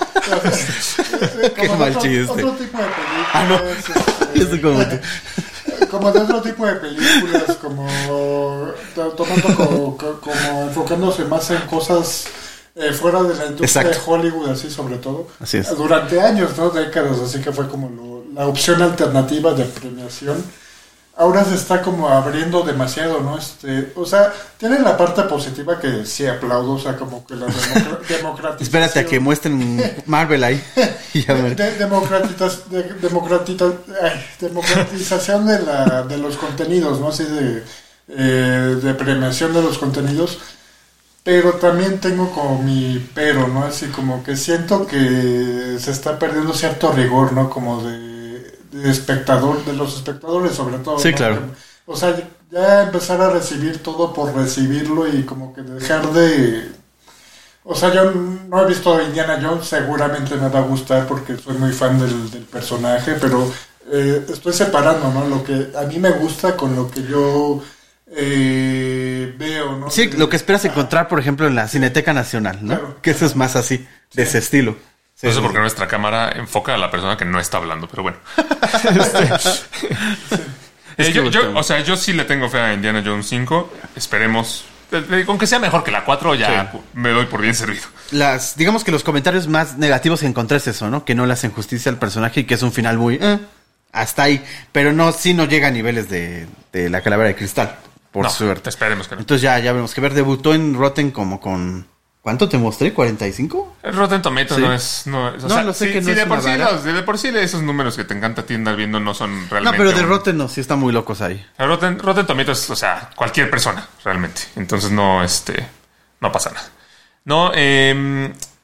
Qué mal chiste. Otro tipo de películas. Ah, no. Este, Yo estoy como tú. Como de otro tipo de películas, como tomando como, como enfocándose más en cosas... Eh, fuera de la industria Exacto. de Hollywood, así sobre todo. Así es. Durante años, ¿no? Décadas, así que fue como lo, la opción alternativa de premiación. Ahora se está como abriendo demasiado, ¿no? Este, o sea, tiene la parte positiva que sí aplaudo, o sea, como que la democra- democratización... Espérate a que muestren Marvel ahí. Ya de, de, democratitas, de, democratita, ay, democratización de, la, de los contenidos, ¿no? Así de, eh, de premiación de los contenidos. Pero también tengo como mi pero, ¿no? Así como que siento que se está perdiendo cierto rigor, ¿no? Como de, de espectador, de los espectadores sobre todo. Sí, ¿no? claro. Que, o sea, ya empezar a recibir todo por recibirlo y como que dejar de... O sea, yo no he visto Indiana Jones, seguramente me va a gustar porque soy muy fan del, del personaje, pero eh, estoy separando, ¿no? Lo que a mí me gusta con lo que yo... Eh, veo, ¿no? Sí, lo que esperas encontrar, por ejemplo, en la Cineteca Nacional, ¿no? Claro. Que eso es más así, de sí. ese estilo. Sí, no sé por qué nuestra cámara enfoca a la persona que no está hablando, pero bueno. este, sí. eh, yo, yo, o sea, yo sí le tengo fe a Indiana Jones cinco. Esperemos. Aunque sea mejor que la cuatro, ya sí. me doy por bien servido. Las, digamos que los comentarios más negativos que encontré es eso, ¿no? Que no le hacen justicia al personaje y que es un final muy... Eh, hasta ahí. Pero no, sí no llega a niveles de, de la Calavera de Cristal. Por no, suerte. Esperemos que no. Entonces ya, ya vemos que ver. Debutó en Rotten como con... ¿Cuánto te mostré? ¿cuarenta y cinco? El Rotten Tomatoes sí. no es... No, es, o no sea, lo sé si, que no si es de por una sí vara. los, de por sí esos números que te encanta a ti andar viendo no son realmente... No, pero de un... Rotten no. Sí están muy locos ahí. El Rotten, Rotten Tomatoes, o sea, cualquier persona, realmente. Entonces no, este... No pasa nada. No, eh...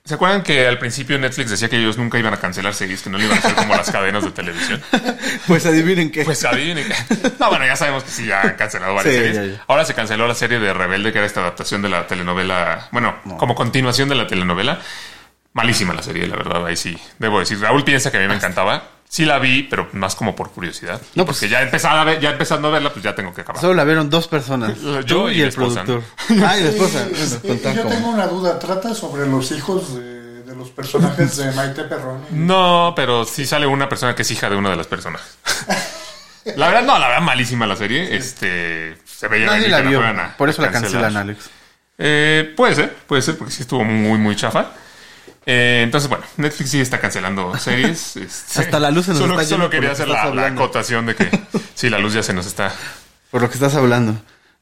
¿Se acuerdan que al principio Netflix decía que ellos nunca iban a cancelar series, que no le iban a hacer como las cadenas de televisión? Pues adivinen qué. Pues adivinen qué. No, bueno, ya sabemos que sí, ya han cancelado varias Sí, series. ya, ya. Ahora se canceló la serie de Rebelde, que era esta adaptación de la telenovela. Bueno, No. como continuación de la telenovela. Malísima la serie, la verdad. Ahí sí, debo decir. Raúl piensa que a mí me encantaba. Sí la vi, pero más como por curiosidad. No, porque pues- ya empezando a ver, ya empezando a verla, pues ya tengo que acabar. Solo la vieron dos personas. Yo Tú y y mi el esposa. productor. Ah, y la esposa. Sí, Bueno, este, contar yo cómo. tengo una duda. ¿Trata sobre los hijos de, de los personajes de Maite Perroni? No, pero sí sale una persona que es hija de una de las personas. La verdad, no, la verdad, malísima la serie. Este, se veía Nadie venir la que vio. fueran a- Por eso a la cancelar. cancelan, Alex. Eh, puede ser, puede ser, porque sí estuvo muy, muy chafa. Eh, entonces, bueno, Netflix sí está cancelando series. Este, Hasta la luz se nos solo, está yendo Solo por quería lo que hacer la, estás la hablando. acotación de que sí, la luz ya se nos está... Por lo que estás hablando.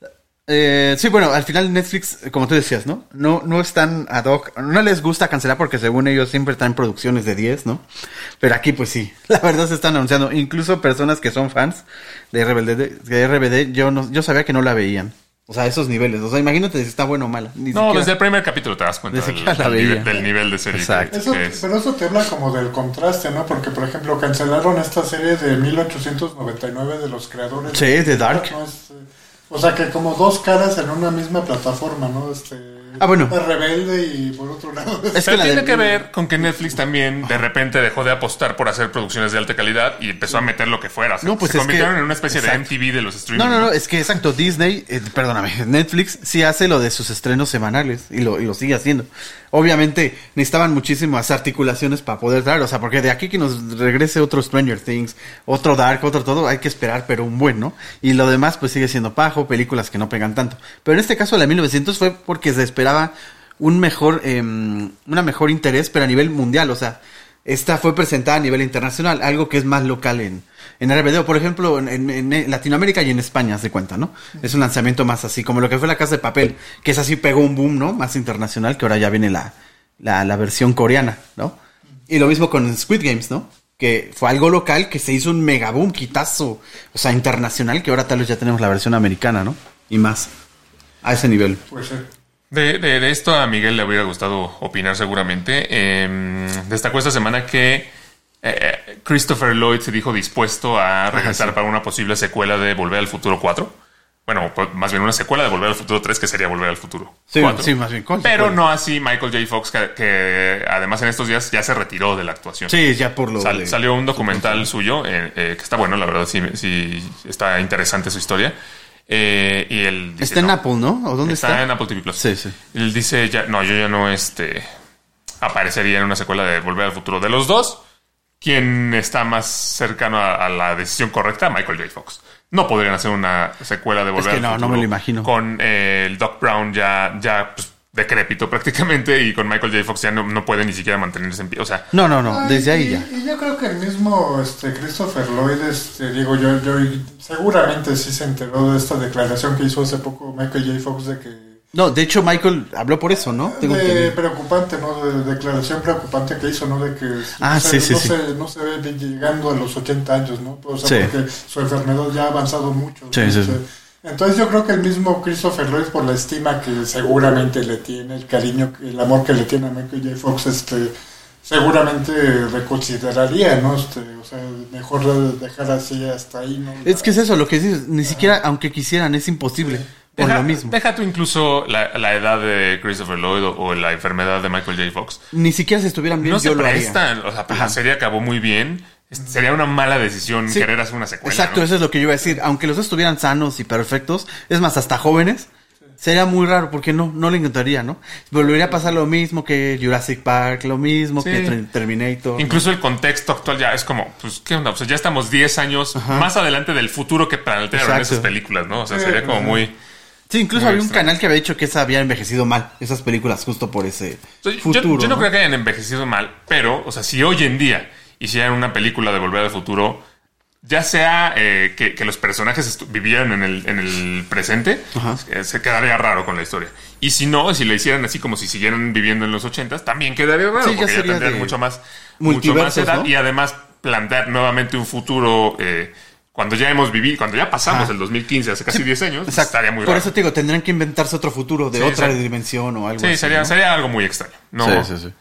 Eh, sí, bueno, al final Netflix, como tú decías, ¿no? No, no están ad hoc. No les gusta cancelar porque según ellos siempre están en producciones de diez, ¿no? Pero aquí pues sí. La verdad se están anunciando. Incluso personas que son fans de R B D, de R B D yo, no, yo sabía que no la veían. O sea, esos niveles. O sea, imagínate si está bueno o mala. Ni No, siquiera- desde el primer capítulo te das cuenta Ni del, siquiera la del nivel, veía. del nivel de serie Exacto. que, Eso, que es. pero eso te habla como del contraste, ¿no? Porque, por ejemplo, cancelaron esta serie de mil ochocientos noventa y nueve de los creadores. Sí, de Dark. ¿No? Es, eh, o sea, que como dos caras en una misma plataforma, ¿no? Este, Ah, bueno. Rebelde y por otro lado... Es Pero que la tiene de- que ver con que Netflix también de repente dejó de apostar por hacer producciones de alta calidad y empezó a meter lo que fuera. O sea, No, pues se es convirtieron que- en una especie exacto. de M T V de los streaming. No, no, no, es que exacto, Disney, eh, perdóname, Netflix sí hace lo de sus estrenos semanales y lo, y lo sigue haciendo. Obviamente necesitaban muchísimas articulaciones para poder traer, o sea, porque de aquí que nos regrese otro Stranger Things, otro Dark, otro todo, hay que esperar, pero un buen, ¿no? Y lo demás pues sigue siendo pajo, películas que no pegan tanto. Pero en este caso la mil novecientos fue porque se esperaba un mejor, eh, una mejor interés, pero a nivel mundial, o sea, esta fue presentada a nivel internacional, algo que es más local en, en R B D, o por ejemplo en, en- en Latinoamérica y en España, se cuenta, ¿no? Es un lanzamiento más así, como lo que fue La Casa de Papel, que es así, pegó un boom, ¿no? Más internacional, que ahora ya viene la, la, la versión coreana, ¿no? Y lo mismo con Squid Games, ¿no? Que fue algo local que se hizo un mega boom, quitazo, o sea, internacional, que ahora tal vez ya tenemos la versión americana, ¿no? Y más, a ese nivel. Pues sí. De, de, de esto a Miguel le hubiera gustado opinar seguramente. Eh, destacó esta semana que eh, Christopher Lloyd se dijo dispuesto a regresar sí. para una posible secuela de Volver al Futuro cuatro. Bueno, pues, más bien una secuela de Volver al Futuro tres, que sería Volver al Futuro Sí, cuatro. sí, más bien. ¿cuál Pero secuela? no así Michael J. Fox, que, que además en estos días ya se retiró de la actuación. Sí, ya por lo Sal- de- salió un documental suyo eh, eh, que está bueno, la verdad, sí, sí está interesante su historia. Eh, y él dice, Está en no, Apple, ¿no? ¿O dónde está? está en Apple T V Plus. Sí, sí. Él dice, ya, no, yo ya no este, aparecería en una secuela de Volver al Futuro. De los dos, ¿quién está más cercano a, a la decisión correcta? Michael J. Fox. No podrían hacer una secuela de Volver que al no, no Futuro me lo imagino. con eh, el Doc Brown ya, ya pues, decrépito prácticamente, y con Michael J. Fox ya no, no puede ni siquiera mantenerse en pie. O sea, No, no, no, Ay, desde y, ahí ya. Y yo creo que el mismo este, Christopher Lloyd, este, digo yo, yo, seguramente sí se enteró de esta declaración que hizo hace poco Michael J. Fox de que... No, de hecho Michael habló por eso, ¿no? Tengo de entendido. preocupante, ¿no? De declaración preocupante que hizo, ¿no? De que Ah, no, sí, se, sí, no, sí. Se, no se ve llegando a los ochenta años, ¿no? O sea, Sí. porque su enfermedad ya ha avanzado mucho. Sí, ¿no? sí, Este, sí. Entonces yo creo que el mismo Christopher Lloyd, por la estima que seguramente le tiene, el cariño, el amor que le tiene a Michael J. Fox, este, seguramente reconsideraría, ¿no? Este, o sea, mejor dejar así hasta ahí, ¿no? Es que es eso, lo que dices, ni siquiera, aunque quisieran, es imposible. Por deja, lo mismo. deja tú incluso la, la edad de Christopher Lloyd o, o la enfermedad de Michael J. Fox. Ni siquiera si estuvieran bien, No yo se lo haría. prestan. O sea, pues la Ajá. serie acabó muy bien. Este, Sería una mala decisión Sí. querer hacer una secuela. Exacto, ¿no? eso es lo que yo iba a decir. Aunque los dos estuvieran sanos y perfectos, es más, hasta jóvenes, sería muy raro, porque no, no le encantaría, ¿no? Volvería a pasar lo mismo que Jurassic Park, lo mismo Sí. que Ter- Terminator. Incluso el contexto actual ya es como, pues, ¿qué onda? O sea, ya estamos diez años más adelante del futuro que plantearon Exacto. esas películas, ¿no? O sea, Sí, sería como sí. muy... Sí, incluso Muy había un extraño. canal que había dicho que esa había envejecido mal, esas películas, justo por ese O sea, yo- futuro. yo, no, creo que hayan envejecido mal, pero, o sea, si hoy en día hicieran una película de Volver al Futuro, ya sea eh, que, que los personajes estu- vivieran en el, en el presente, Ajá. eh, se quedaría raro con la historia. Y si no, si la hicieran así como si siguieran viviendo en los ochentas, también quedaría raro, Sí, ya porque ya, sería tendrían de mucho más, mucho más multiversos, edad, ¿no? y además plantear nuevamente un futuro... Eh, cuando ya hemos vivido, cuando ya pasamos Ajá. el dos mil quince, hace casi diez años, Exacto. estaría muy Por raro. eso te digo, tendrían que inventarse otro futuro de Sí, otra exacto. dimensión o algo Sí, así. sería, ¿no? sería algo muy extraño. No, Sí, sí, sí.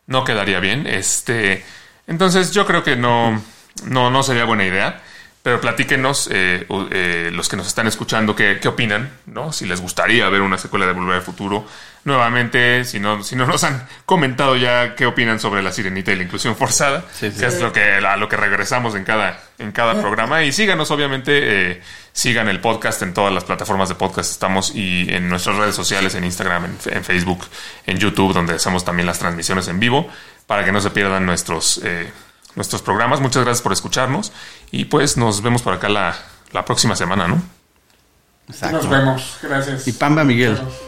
no quedaría bien. Este, entonces yo creo que no, no, no sería buena idea. Pero platíquenos, eh, eh, los que nos están escuchando, qué, qué opinan, ¿no? Si les gustaría ver una secuela de Volver al Futuro. Nuevamente, si no, si no nos han comentado ya qué opinan sobre La Sirenita y la inclusión forzada, sí, sí. que es lo que, a lo que regresamos en cada, en cada programa. Y síganos, obviamente, eh, sigan el podcast en todas las plataformas de podcast. Estamos y en nuestras redes sociales, en Instagram, en, en Facebook, en YouTube, donde hacemos también las transmisiones en vivo, para que no se pierdan nuestros... Eh, nuestros programas. Muchas gracias por escucharnos y pues nos vemos por acá la, la próxima semana, ¿no? Exacto. Nos vemos. Gracias. Y Pamba Miguel. Claro.